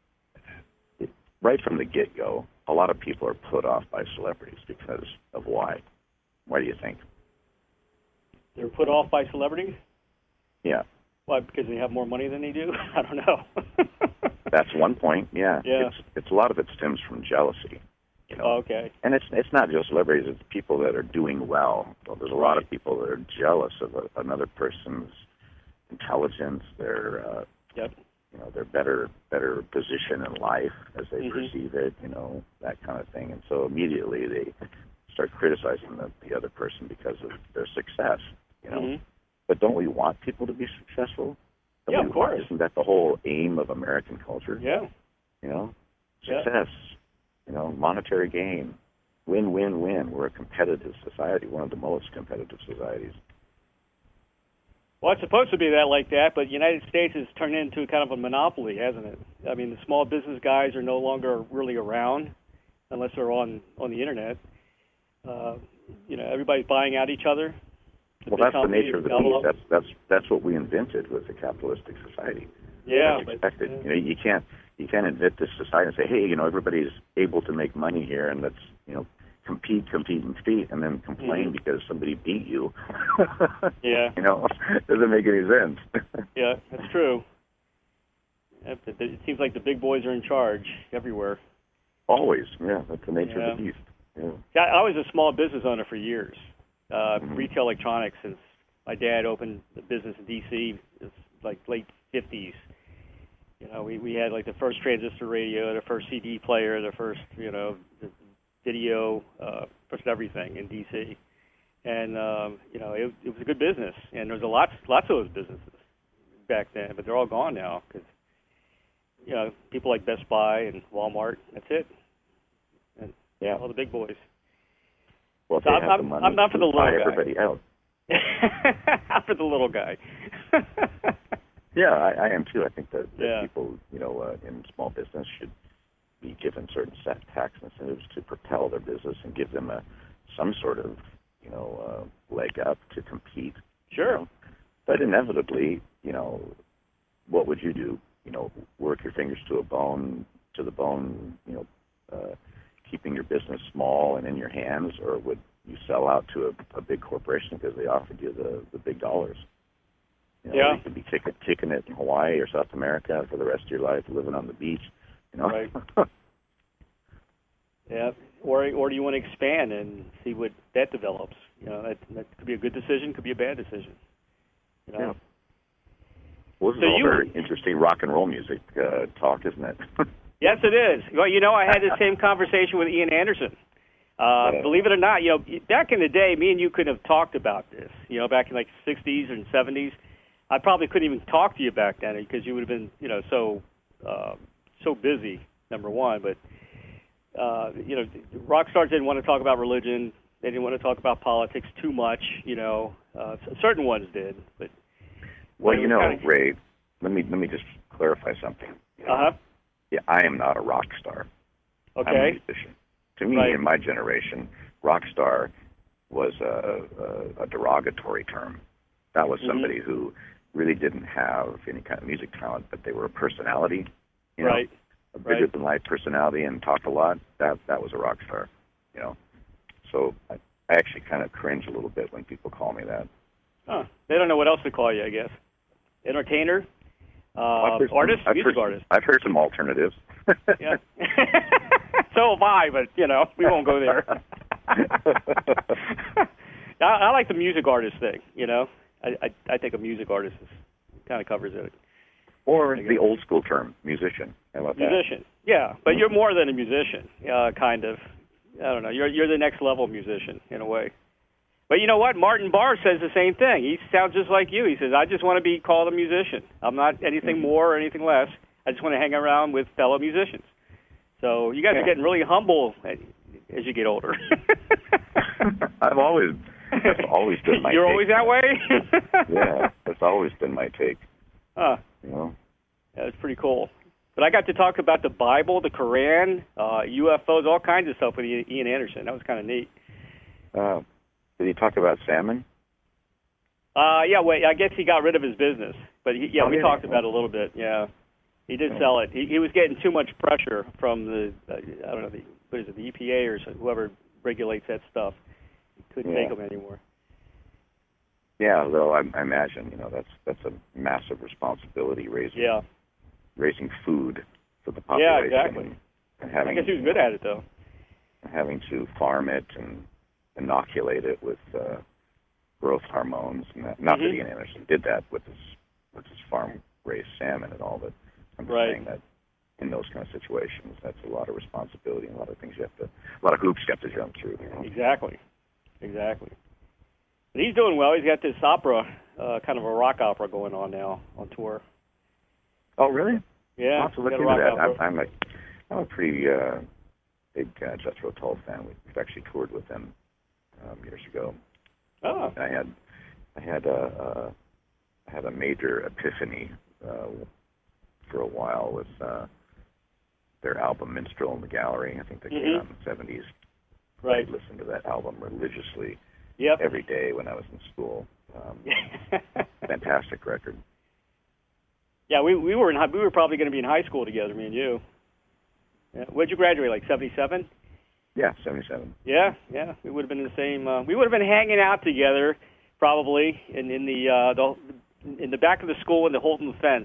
it, right from the get-go, a lot of people are put off by celebrities because of why. Why do you think? They're put off by celebrities? Yeah. Why? Because they have more money than they do? I don't know. That's one point. Yeah. Yeah. It's it's a lot of it stems from jealousy. You know. Oh, okay. And it's it's not just celebrities. It's people that are doing well. So there's a lot right. of people that are jealous of a, another person's intelligence, their uh, yep. you know, their better better position in life as they mm-hmm. perceive it. You know, that kind of thing. And so immediately they start criticizing the, the other person because of their success. You know. Mm-hmm. But don't we want people to be successful? Don't yeah, we of course. Want, isn't that the whole aim of American culture? Yeah. You know, yeah. success, you know, monetary gain, win, win, win. We're a competitive society, one of the most competitive societies. Well, it's supposed to be that like that, but the United States has turned into kind of a monopoly, hasn't it? I mean, the small business guys are no longer really around unless they're on, on the Internet. Uh, you know, everybody's buying out each other. Well, that's the nature of the beast. That's that's that's what we invented with the capitalistic society. Yeah, that's but, expected. yeah. You know, you can't you can't invent this society and say, hey, you know, everybody's able to make money here, and let's you know compete, compete, and compete, and then complain mm-hmm. because somebody beat you. yeah, you know, it doesn't make any sense. yeah, that's true. It seems like the big boys are in charge everywhere. Always, yeah. That's the nature yeah. of the beast. Yeah. yeah, I was a small business owner for years. Uh, mm-hmm. Retail electronics, since my dad opened the business in D C It's like late fifties. You know, we, we had like the first transistor radio, the first C D player, the first, you know, the video, uh, first everything in D C And, um, you know, it, it was a good business. And there was a lots, lots of those businesses. back then, but they're all gone now because, you know, people like Best Buy and Walmart, that's it. And yeah. all the big boys. Well, so they I'm, have I'm, the money I'm not for the to little buy guy. everybody out. Not for the little guy. Yeah, I, I am too. I think that, that Yeah. people, you know, uh, in small business should be given certain set tax incentives to propel their business and give them a some sort of, you know, uh, leg up to compete. Sure. You know? But inevitably, you know, what would you do? You know, work your fingers to a bone, to the bone, you know, uh, keeping your business small and in your hands, or would you sell out to a, a big corporation because they offered you the, the big dollars? You know, Yeah. you could be kicking, kicking it in Hawaii or South America for the rest of your life, living on the beach. You know. Right. Yeah. Or or do you want to expand and see what that develops? You know, that, that could be a good decision, could be a bad decision. You know? Yeah. Well, this So is all you- very interesting rock and roll music uh, talk, isn't it? Yes, it is. Well, you know, I had the same conversation with Ian Anderson. Uh, Yeah. Believe it or not, you know, back in the day, me and you couldn't have talked about this. You know, back in like the sixties and seventies, I probably couldn't even talk to you back then because you would have been, you know, so uh, so busy. Number one, but uh, you know, rock stars didn't want to talk about religion. They didn't want to talk about politics too much. You know, uh, certain ones did, but Well, but it you was know, kinda- Ray, let me let me just clarify something. You know, Uh huh. Yeah, I am not a rock star. I'm a Okay. musician. To me, Right. in my generation, rock star was a, a, a derogatory term. That was somebody Mm-hmm. who really didn't have any kind of music talent, but they were a personality. You know, Right. a bigger Right. than life personality and talked a lot. That that was a rock star. You know, so I, I actually kind of cringe a little bit when people call me that. Huh. They don't know what else to call you, I guess. Entertainer, uh, I've heard some- artist, I've music heard, artist. I've heard some alternatives. Yeah. So have I, but you know, we won't go there. I, I like the music artist thing. You know, I I, I think a music artist is, kind of covers it. Or the old school term, musician. How about that? Musician, yeah, but you're more than a musician, uh, kind of. I don't know. You're you're the next level musician in a way. But you know what? Martin Barr says the same thing. He sounds just like you. He says, "I just want to be called a musician. I'm not anything more or anything less. I just want to hang around with fellow musicians." So you guys Yeah. are getting really humble as you get older. I've always, that's always been my You're take. always that way? Yeah, that's always been my take. Huh. You know, Yeah, it's pretty cool. But I got to talk about the Bible, the Quran, uh, U F Os, all kinds of stuff with Ian Anderson. That was kind of neat. uh, did he talk about salmon? Uh, yeah, well, I guess he got rid of his business. But, he, yeah, Oh, we yeah. talked about it a little bit, yeah. He did sell it. He, he was getting too much pressure from the, uh, I don't know, the, what is it, the E P A or so, whoever regulates that stuff. He couldn't Yeah. take them anymore. Yeah, though I, I imagine you know that's that's a massive responsibility raising Yeah. raising food for the Yeah, population. exactly. And, and I having guess he was good at it, though. having to farm it and inoculate it with uh, growth hormones. And that, not Mhm. that Ian Anderson did that with his with his farm raised salmon and all, but I'm just Right. saying that in those kind of situations, that's a lot of responsibility and a lot of things you have to, a lot of hoops you have to jump through. You know? Exactly. Exactly. But he's doing well. He's got this opera, uh, kind of a rock opera going on now on tour. Oh, really? Yeah. I'll have to look he's got into a rock that. opera. I'm, I'm a, I'm a pretty uh, big uh, Jethro Tull fan. We've actually toured with them um, years ago. Oh. I had, I had a, uh, I had a major epiphany uh, for a while with uh, their album Minstrel in the Gallery. I think they came Mhm. out in the seventies. Right. I listened to that album religiously Yep. every day when I was in school. Um, fantastic record. Yeah, we we were in high, we were probably going to be in high school together, me and you. Yeah. When'd you graduate? Like seventy-seven? Yeah, seventy-seven. Yeah, yeah. We would have been in the same. Uh, we would have been hanging out together, probably in in the uh, the in the back of the school in the Holton fence.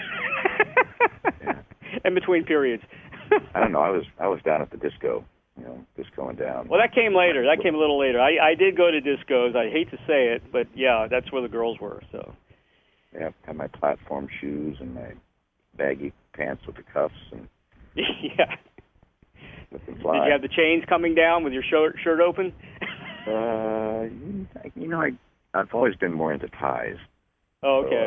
Yeah. In between periods. I don't know. I was I was down at the disco, you know, discoing down. Well, that came later. That came a little later. I, I did go to discos. I hate to say it, but yeah, that's where the girls were. So. Yeah, had my platform shoes and my baggy pants with the cuffs and Yeah. looking Did fly. you have the chains coming down with your shirt shirt open? Uh, you know, I I've always been more into ties. Oh, okay. So, uh,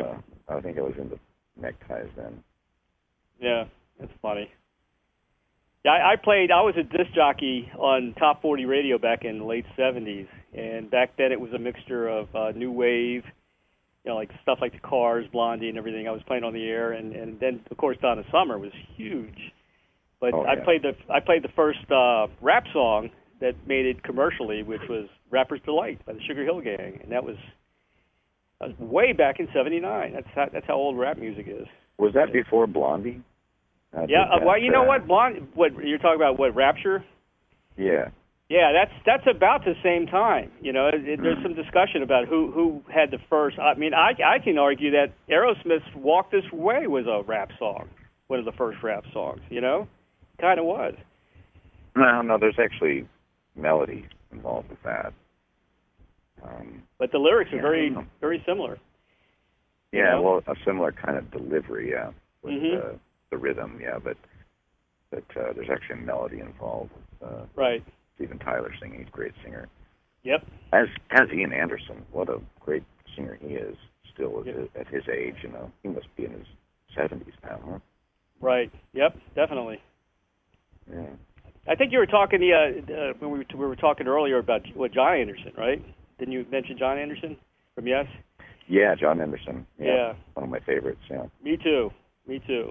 I think I was into neckties then. Yeah, that's funny. Yeah, I, I played. I was a disc jockey on Top forty Radio back in the late seventies, and back then it was a mixture of uh, new wave, you know, like stuff like the Cars, Blondie, and everything. I was playing on the air, and, and then of course Donna Summer was huge. But oh, I yeah. played the I played the first uh, rap song that made it commercially, which was "Rapper's Delight" by the Sugar Hill Gang, and that was, that was way back in seventy-nine. That's how, that's how old rap music is. Was that before Blondie? Uh, Yeah, uh, that, well, you know uh, what, Blonde, what you're talking about, what Rapture? Yeah. Yeah, that's that's about the same time. You know, it, it, there's some discussion about who who had the first. I mean, I I can argue that Aerosmith's "Walk This Way" was a rap song, one of the first rap songs. You know, kind of was. No, no, there's actually melody involved with that. Um, But the lyrics are yeah, very I don't know. very similar. You yeah, know? well, a similar kind of delivery, yeah, with Mhm. uh, the rhythm, yeah, but but uh, there's actually a melody involved with uh, Right. Steven Tyler singing. He's a great singer. Yep. As as Ian Anderson, what a great singer he is. Still at, Yep. at his age, you know, he must be in his seventies now, huh? Right. Yep. Definitely. Yeah. I think you were talking the uh, uh, when we were, we were talking earlier about what John Anderson, right? Didn't you mention John Anderson from Yes? Yeah, John Anderson. Yeah, Yeah. one of my favorites. Yeah, Me too. Me too.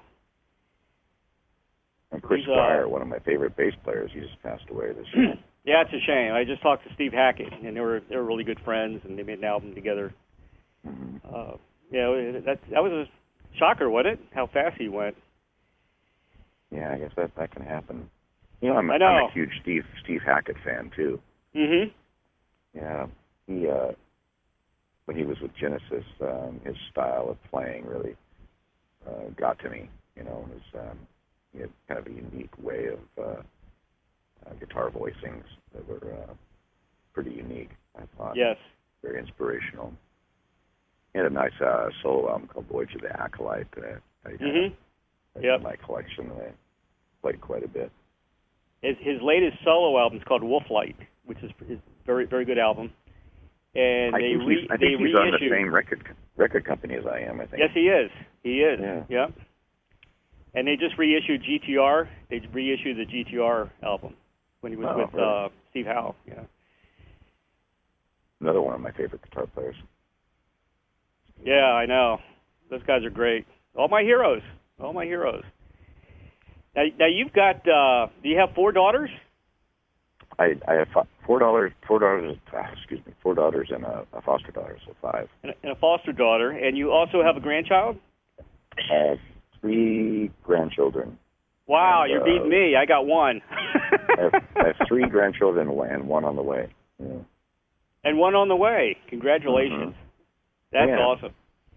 and Chris He's, uh, Squire, one of my favorite bass players. He just passed away this year. Yeah, it's a shame. I just talked to Steve Hackett, and they were they were really good friends, and they made an album together. hmm Uh, yeah, that that was a shocker, wasn't it? How fast he went. Yeah, I guess that that can happen. You know, I'm, I know. I'm a huge Steve Steve Hackett fan too. Mm-hmm. Yeah, he uh, when he was with Genesis, um, his style of playing really uh, got to me. You know, his um, he had kind of a unique way of uh, uh, guitar voicings that were uh, pretty unique. I thought. Yes. Very inspirational. He had a nice uh, solo album called Voyage of the Acolyte that I had Mm-hmm. Yep. in my collection that I played quite a bit. His his latest solo album is called Wolflight, which is is very very good album. And I they think re, he's, I they think he's on the reissued. same record record company as I am, I think. Yes, he is. He is. Yeah. Yep. And they just reissued G T R. They reissued the G T R album when he was Oh, with really? uh, Steve Howe. Yeah. Another one of my favorite guitar players. Yeah, I know. Those guys are great. All my heroes. All my heroes. Now, now you've got. Uh, do you have four daughters? I I have fi- four daughters, four daughters, ah, excuse me, four daughters and a, a foster daughter, so five. And a, and a foster daughter, and you also have a grandchild. I have three grandchildren. Wow, And, you're uh, beating me. I got one. I have, I have three grandchildren and one on the way. Yeah. And one on the way. Congratulations. Mhm. That's Yeah. awesome.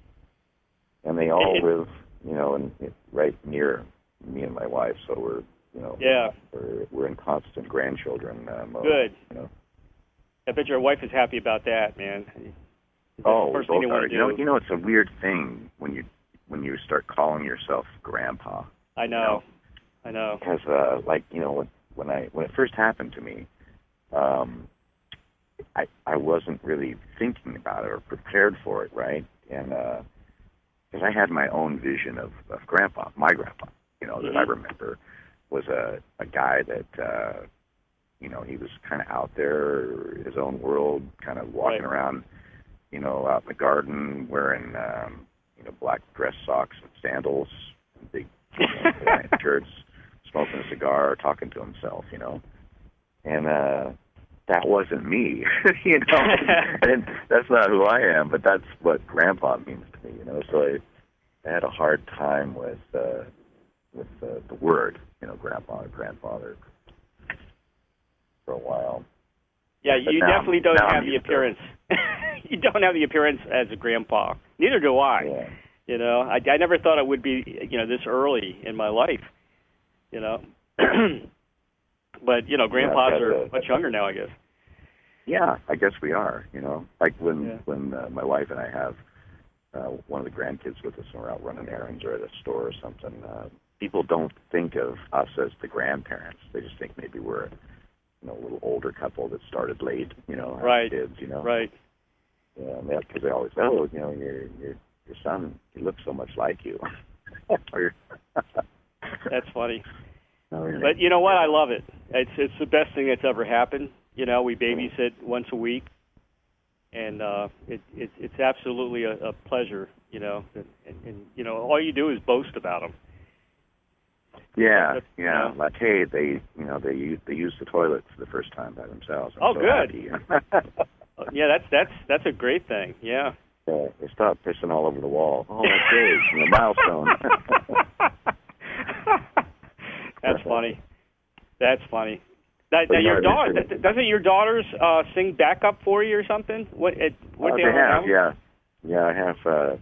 And they all It- live, you know, in, right near me and my wife, so we're, you know, Yeah. we're we're in constant grandchildren uh, mode. Good. You know. I bet your wife is happy about that, man. That's Oh, the first we thing they both want are. to You know, do. you know, it's a weird thing when you when you start calling yourself grandpa. I know. I know. Because, uh, like, you know, when when I when it first happened to me, um, I I wasn't really thinking about it or prepared for it, right? And because I had my own vision of, of grandpa, my grandpa, you know, that Mhm. I remember was a a guy that uh, you know, he was kind of out there, his own world, kind of walking Right. around, you know, out in the garden wearing um, you know, black dress socks and sandals, and big you know, Hawaiian shirts, smoking a cigar, talking to himself, you know. And uh, that wasn't me, you know. And that's not who I am, but that's what grandpa means to me, you know. So I, I had a hard time with uh, with uh, the word, you know, grandpa or grandfather for a while. Yeah, But you now- definitely don't now I'm have the used to it. appearance. You don't have the appearance as a grandpa. Neither do I. Yeah. You know, I, I never thought it would be, you know, this early in my life. You know, but you know, grandpas that's are a- much younger now, I guess. Yeah, I guess we are. You know, like when Yeah. when uh, my wife and I have uh, one of the grandkids with us, and we're out running errands or at a store or something. Uh, people don't think of us as the grandparents. They just think maybe we're, you know, a little older couple that started late. You know, had Right. kids. You know, Right. Yeah, because they always, oh, you know, you're you're your son, he looks so much like you. Or That's funny. No, really. But you know what? I love it. It's it's the best thing that's ever happened. You know, we babysit once a week, and uh, it, it it's absolutely a, a pleasure. You know, and, and, and you know, all you do is boast about them. Yeah, That's, yeah. you know. Like, hey, they, you know, they use they use the toilet for the first time by themselves. I'm Oh, so good. happy. Yeah, that's that's that's a great thing. Yeah. Yeah, they stop pissing all over the wall. Oh, that's great. You know, milestone. That's funny. That's funny. Now, But now no, your it daughter, is- doesn't your daughters uh, sing backup for you or something? What? At, what Uh, they they are have, now? yeah, yeah. I have uh,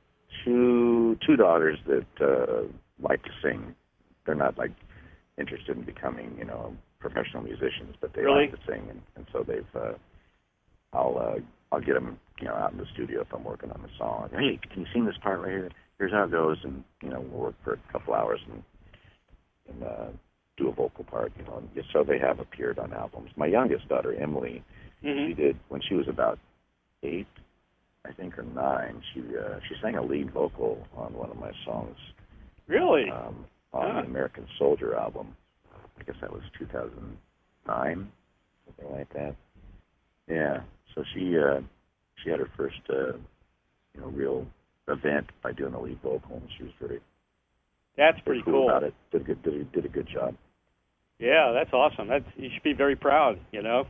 two two daughters that uh, like to sing. They're not like interested in becoming, you know, professional musicians, but they Really? like to sing, and, and so they've. Uh, I'll uh, I'll get them, you know, out in the studio if I'm working on a song. Hey, can you sing this part right here? Here's how it goes, and you know, we'll work for a couple hours and and uh, do a vocal part, you know. And just so they have appeared on albums. My youngest daughter, Emily, Mm-hmm. she did when she was about eight, I think, or nine. She uh, she sang a lead vocal on one of my songs. Really? Um, on Ah. the American Soldier album. I guess that was two thousand nine, something like that. Yeah. So she uh, she had her first uh, you know real event by doing the lead vocal, and she was very That's very pretty cool cool. about it. Did a good did a, did a good job. Yeah, that's awesome. That's you should be very proud. You know.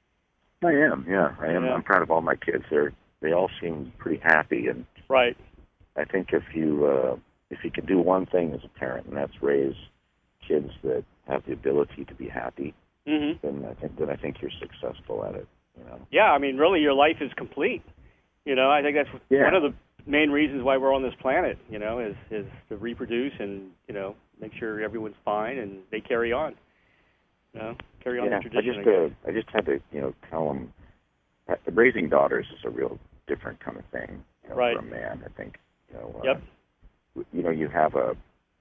I am. Yeah, I am. Yeah. I'm proud of all my kids. They're they all seem pretty happy, and Right. I think if you uh, if you can do one thing as a parent, and that's raise kids that have the ability to be happy, Mm-hmm. then I think then I think you're successful at it. You know. Yeah, I mean, really, your life is complete. You know, I think that's Yeah. one of the main reasons why we're on this planet. You know, is is to reproduce and you know make sure everyone's fine and they carry on. You know, carry on Yeah, the tradition. I just I guess. uh, I just had to you know tell them that raising daughters is a real different kind of thing. You know, Right. For a man, I think. You know. Uh, Yep. You know, you have a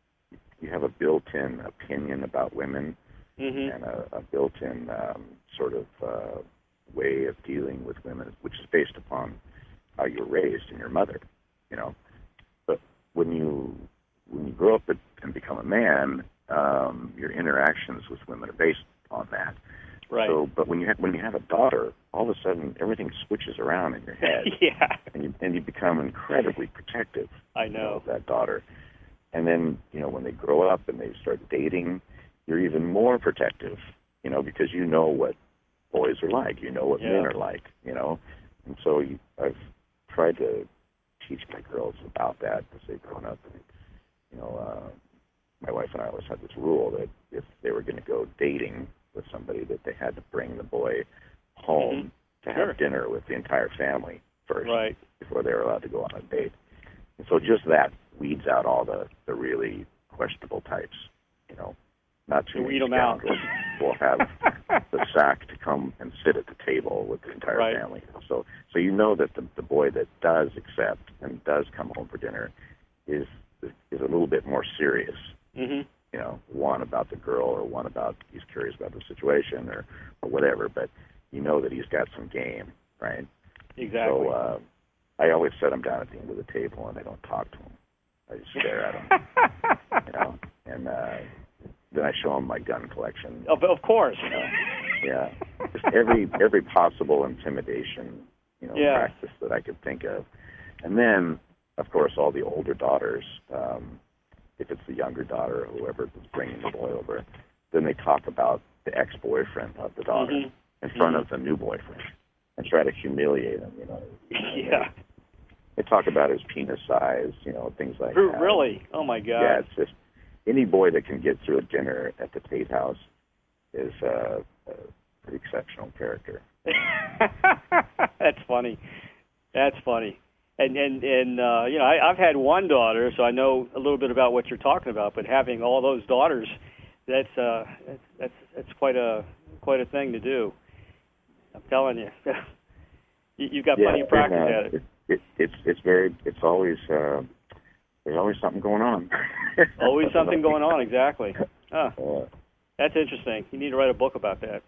you have a built-in opinion about women. Mm-hmm. and a, a built-in um, sort of uh, way of dealing with women, which is based upon how you were raised and your mother, you know. But when you when you grow up and become a man, um, your interactions with women are based on that. Right. So, but when you have, when you have a daughter, all of a sudden everything switches around in your head, Yeah. and you and you become incredibly protective. I you know. of that daughter. And then, you know, when they grow up and they start dating, you're even more protective, you know, because you know what boys are like, you know what Yeah. men are like, you know. And so you, I've tried to teach my girls about that as they've grown up. And, you know, uh, my wife and I always had this rule that if they were going to go dating with somebody, that they had to bring the boy home to have Sure. dinner with the entire family first Right. before they were allowed to go on a date. And so just that weeds out all the, the really questionable types, you know. Not too You many weed 'em out. scoundrels will have the sack to come and sit at the table with the entire Right. family. So so you know that the, the boy that does accept and does come home for dinner is is a little bit more serious. Mm-hmm. You know, one about the girl or one about he's curious about the situation or, or whatever, but you know that he's got some game, right? Exactly. So uh, I always set him down at the end of the table and I don't talk to him. I just stare at him, you know, and uh, then I show him my gun collection. Of, of course. You know, yeah, just every every possible intimidation, you know, Yeah. practice that I could think of, and then of course all the older daughters. Um, if it's the younger daughter or whoever is bringing the boy over, then they talk about the ex-boyfriend of the daughter Mhm. in front Mhm. of the new boyfriend and try to humiliate him. You know. Yeah. They talk about his penis size, you know, things like R- that. Really? Oh my God. Yeah, it's just any boy that can get through a dinner at the Tate House is uh, a pretty exceptional character. That's funny. That's funny. And and and uh, you know, I, I've had one daughter, so I know a little bit about what you're talking about. But having all those daughters, that's uh, that's that's, that's quite a quite a thing to do. I'm telling you, you you've got plenty yeah, of practice and, uh, at it. it, it. It's it's very it's always uh, there's always something going on. Always something going on. Exactly. Huh. Uh, That's interesting. You need to write a book about that.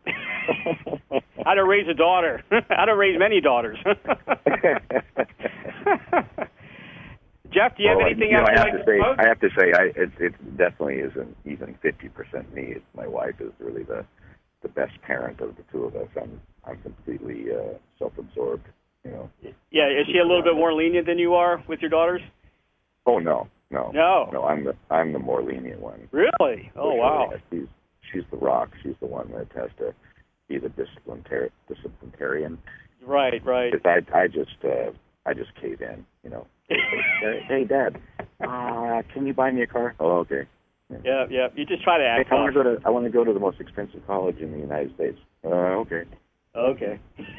How to raise a daughter. How to raise many daughters. Jeff, do you have Well, anything you know, else I you'd have like to to say, promote? I have to say, I it, it definitely isn't even fifty percent me. It's my wife is really the the best parent of the two of us. I'm I'm completely uh, self-absorbed. You know. Yeah, is she a little bit more lenient than you are with your daughters? Oh no, no, No. no. I'm the I'm the more lenient one. Really? Oh, For sure. wow. Yeah, she's she's the rock. She's the one that has to be the disciplinar- disciplinarian. Right, right. Because I I just uh, I just cave in. You know. hey, hey, Dad, uh, can you buy me a car? Oh, okay. Yeah, yeah. You just try to Hey, act I want tough. to go to I want to go to the most expensive college in the United States. Uh, okay. Okay.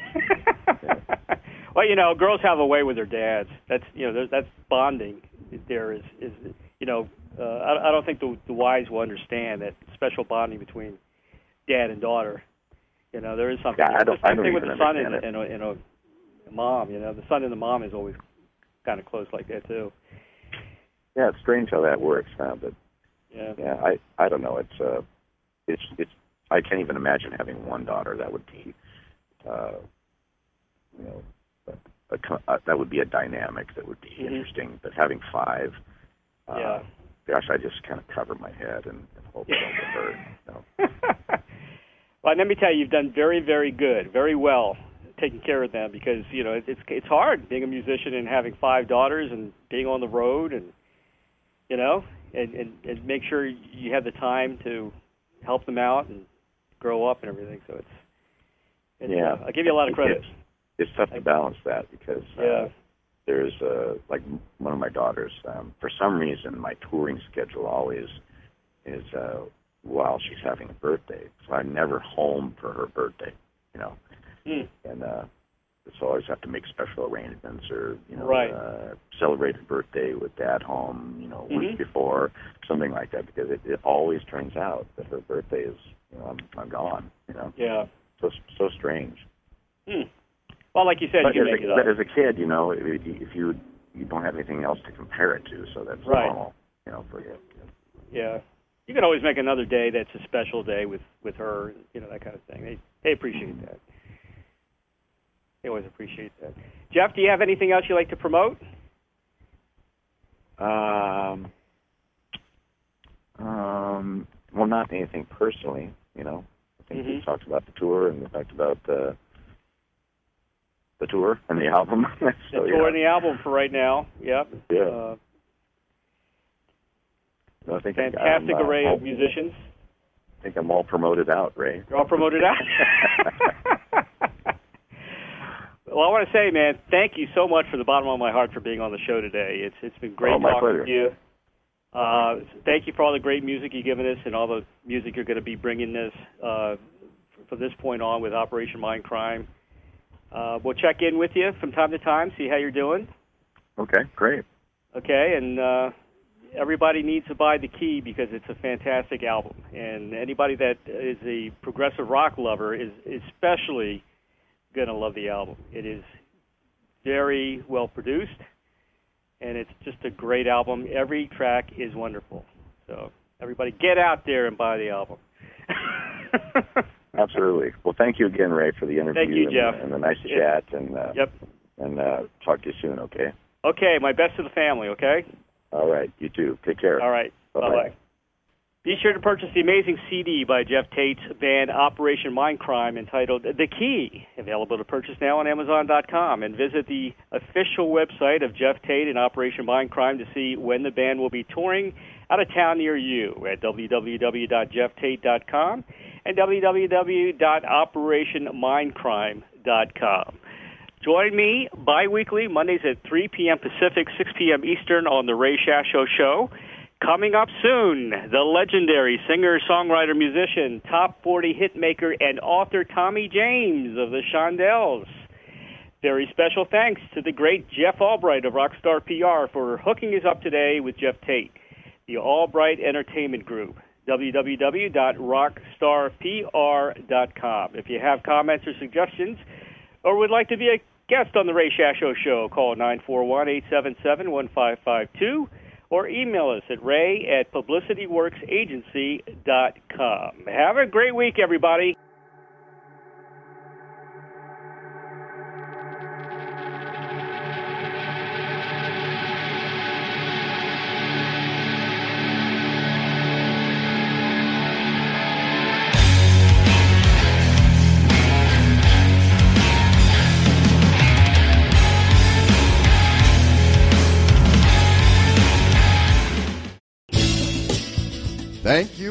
Well, you know, girls have a way with their dads. That's you know, there's- that's bonding. There is is you know, uh, I, I don't think the the wives will understand that special bonding between dad and daughter. You know, there is something. Yeah, I don't- the same I don't thing with even the son and, understand and, a, and a mom. You know, the son and the mom is always kind of close like that too. Yeah, it's strange how that works, huh? But Yeah. yeah, I I don't know. It's uh, it's it's. I can't even imagine having one daughter. That would be, uh, you know, a, a, co- uh, that would be a dynamic that would be Mhm. interesting. But having five, uh, Yeah. gosh, I just kind of cover my head and, and hope I don't get hurt. You know? Well, let me tell you, you've done very, very good, very well taking care of them because you know it's it's hard being a musician and having five daughters and being on the road and you know and and, and make sure you have the time to help them out and grow up and everything. So it's, it's Yeah. uh, I give you a lot of credit. It's, it's tough to balance that because uh, Yeah. there's uh, like one of my daughters. Um, for some reason, my touring schedule always is uh, while she's having a birthday, so I'm never home for her birthday. You know, Mm. and uh, so I always have to make special arrangements or you know Right. uh, celebrate her birthday with Dad home. You know, a week Mhm. before, something like that, because it, it always turns out that her birthday is you know I'm, I'm gone. You know, Yeah. so so strange. Hmm. Well, like you said, But you as, can make a, it up. but as a kid, you know, if if you you don't have anything else to compare it to, so that's Right. normal, you know, for you. Yeah. You can always make another day that's a special day with, with her, you know, that kind of thing. They they appreciate that. They always appreciate that. Jeff, do you have anything else you'd like to promote? Um, um, well, not anything personally, you know. I think we Mhm. talked about the tour and we talked about uh, the tour and the album. The so, tour yeah. and the album for right now. Yep. Yeah. Uh, No, I think fantastic I'm, uh, array all, of musicians. I think I'm all promoted out, Ray. You're all promoted out. Well, I want to say, man, thank you so much from the bottom of my heart for being on the show today. It's it's been great Oh, my talking pleasure. to you. Uh, thank you for all the great music you've given us and all the music you're going to be bringing us uh, from this point on with Operation Mindcrime. Uh, we'll check in with you from time to time, see how you're doing. Okay, great. Okay, and uh, everybody needs to buy The Key because it's a fantastic album. And anybody that is a progressive rock lover is especially going to love the album. It is very well produced, and it's just a great album. Every track is wonderful. So everybody get out there and buy the album. Absolutely. Well, thank you again, Ray, for the interview Thank you, and, Jeff. and the nice It- chat. And uh, Yep. and uh, talk to you soon, okay? Okay, my best to the family, okay? All right. You too. Take care. All right. Bye-bye. Bye-bye. Be sure to purchase the amazing C D by Jeff Tate's band Operation Mindcrime entitled The Key, available to purchase now on Amazon dot com, and visit the official website of Jeff Tate and Operation Mindcrime to see when the band will be touring out of town near you at w w w dot jeff tate dot com and w w w dot operation mindcrime dot com. Join me bi-weekly, Mondays at three p.m. Pacific, six p.m. Eastern on the Ray Shasho Show. Coming up soon, the legendary singer, songwriter, musician, top forty hit maker, and author Tommy James of the Shondells. Very special thanks to the great Jeff Albright of Rockstar P R for hooking us up today with Jeff Tate. The Albright Entertainment Group, w w w dot rockstar p r dot com. If you have comments or suggestions or would like to be a guest on the Ray Shasho Show, call nine four one, eight seven seven, one five five two or email us at ray at publicity works agency dot com. Have a great week, everybody.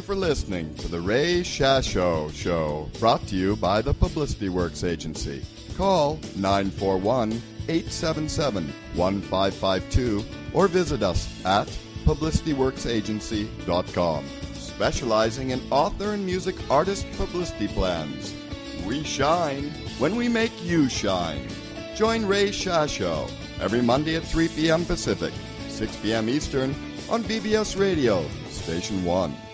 you for listening to the Ray Shasho Show, brought to you by the Publicity Works Agency. Call nine four one, eight seven seven, one five five two or visit us at publicity works agency dot com. Specializing in author and music artist publicity plans. We shine when we make you shine. Join Ray Shasho every Monday at three p.m. Pacific, six p.m. Eastern on B B S Radio, Station one.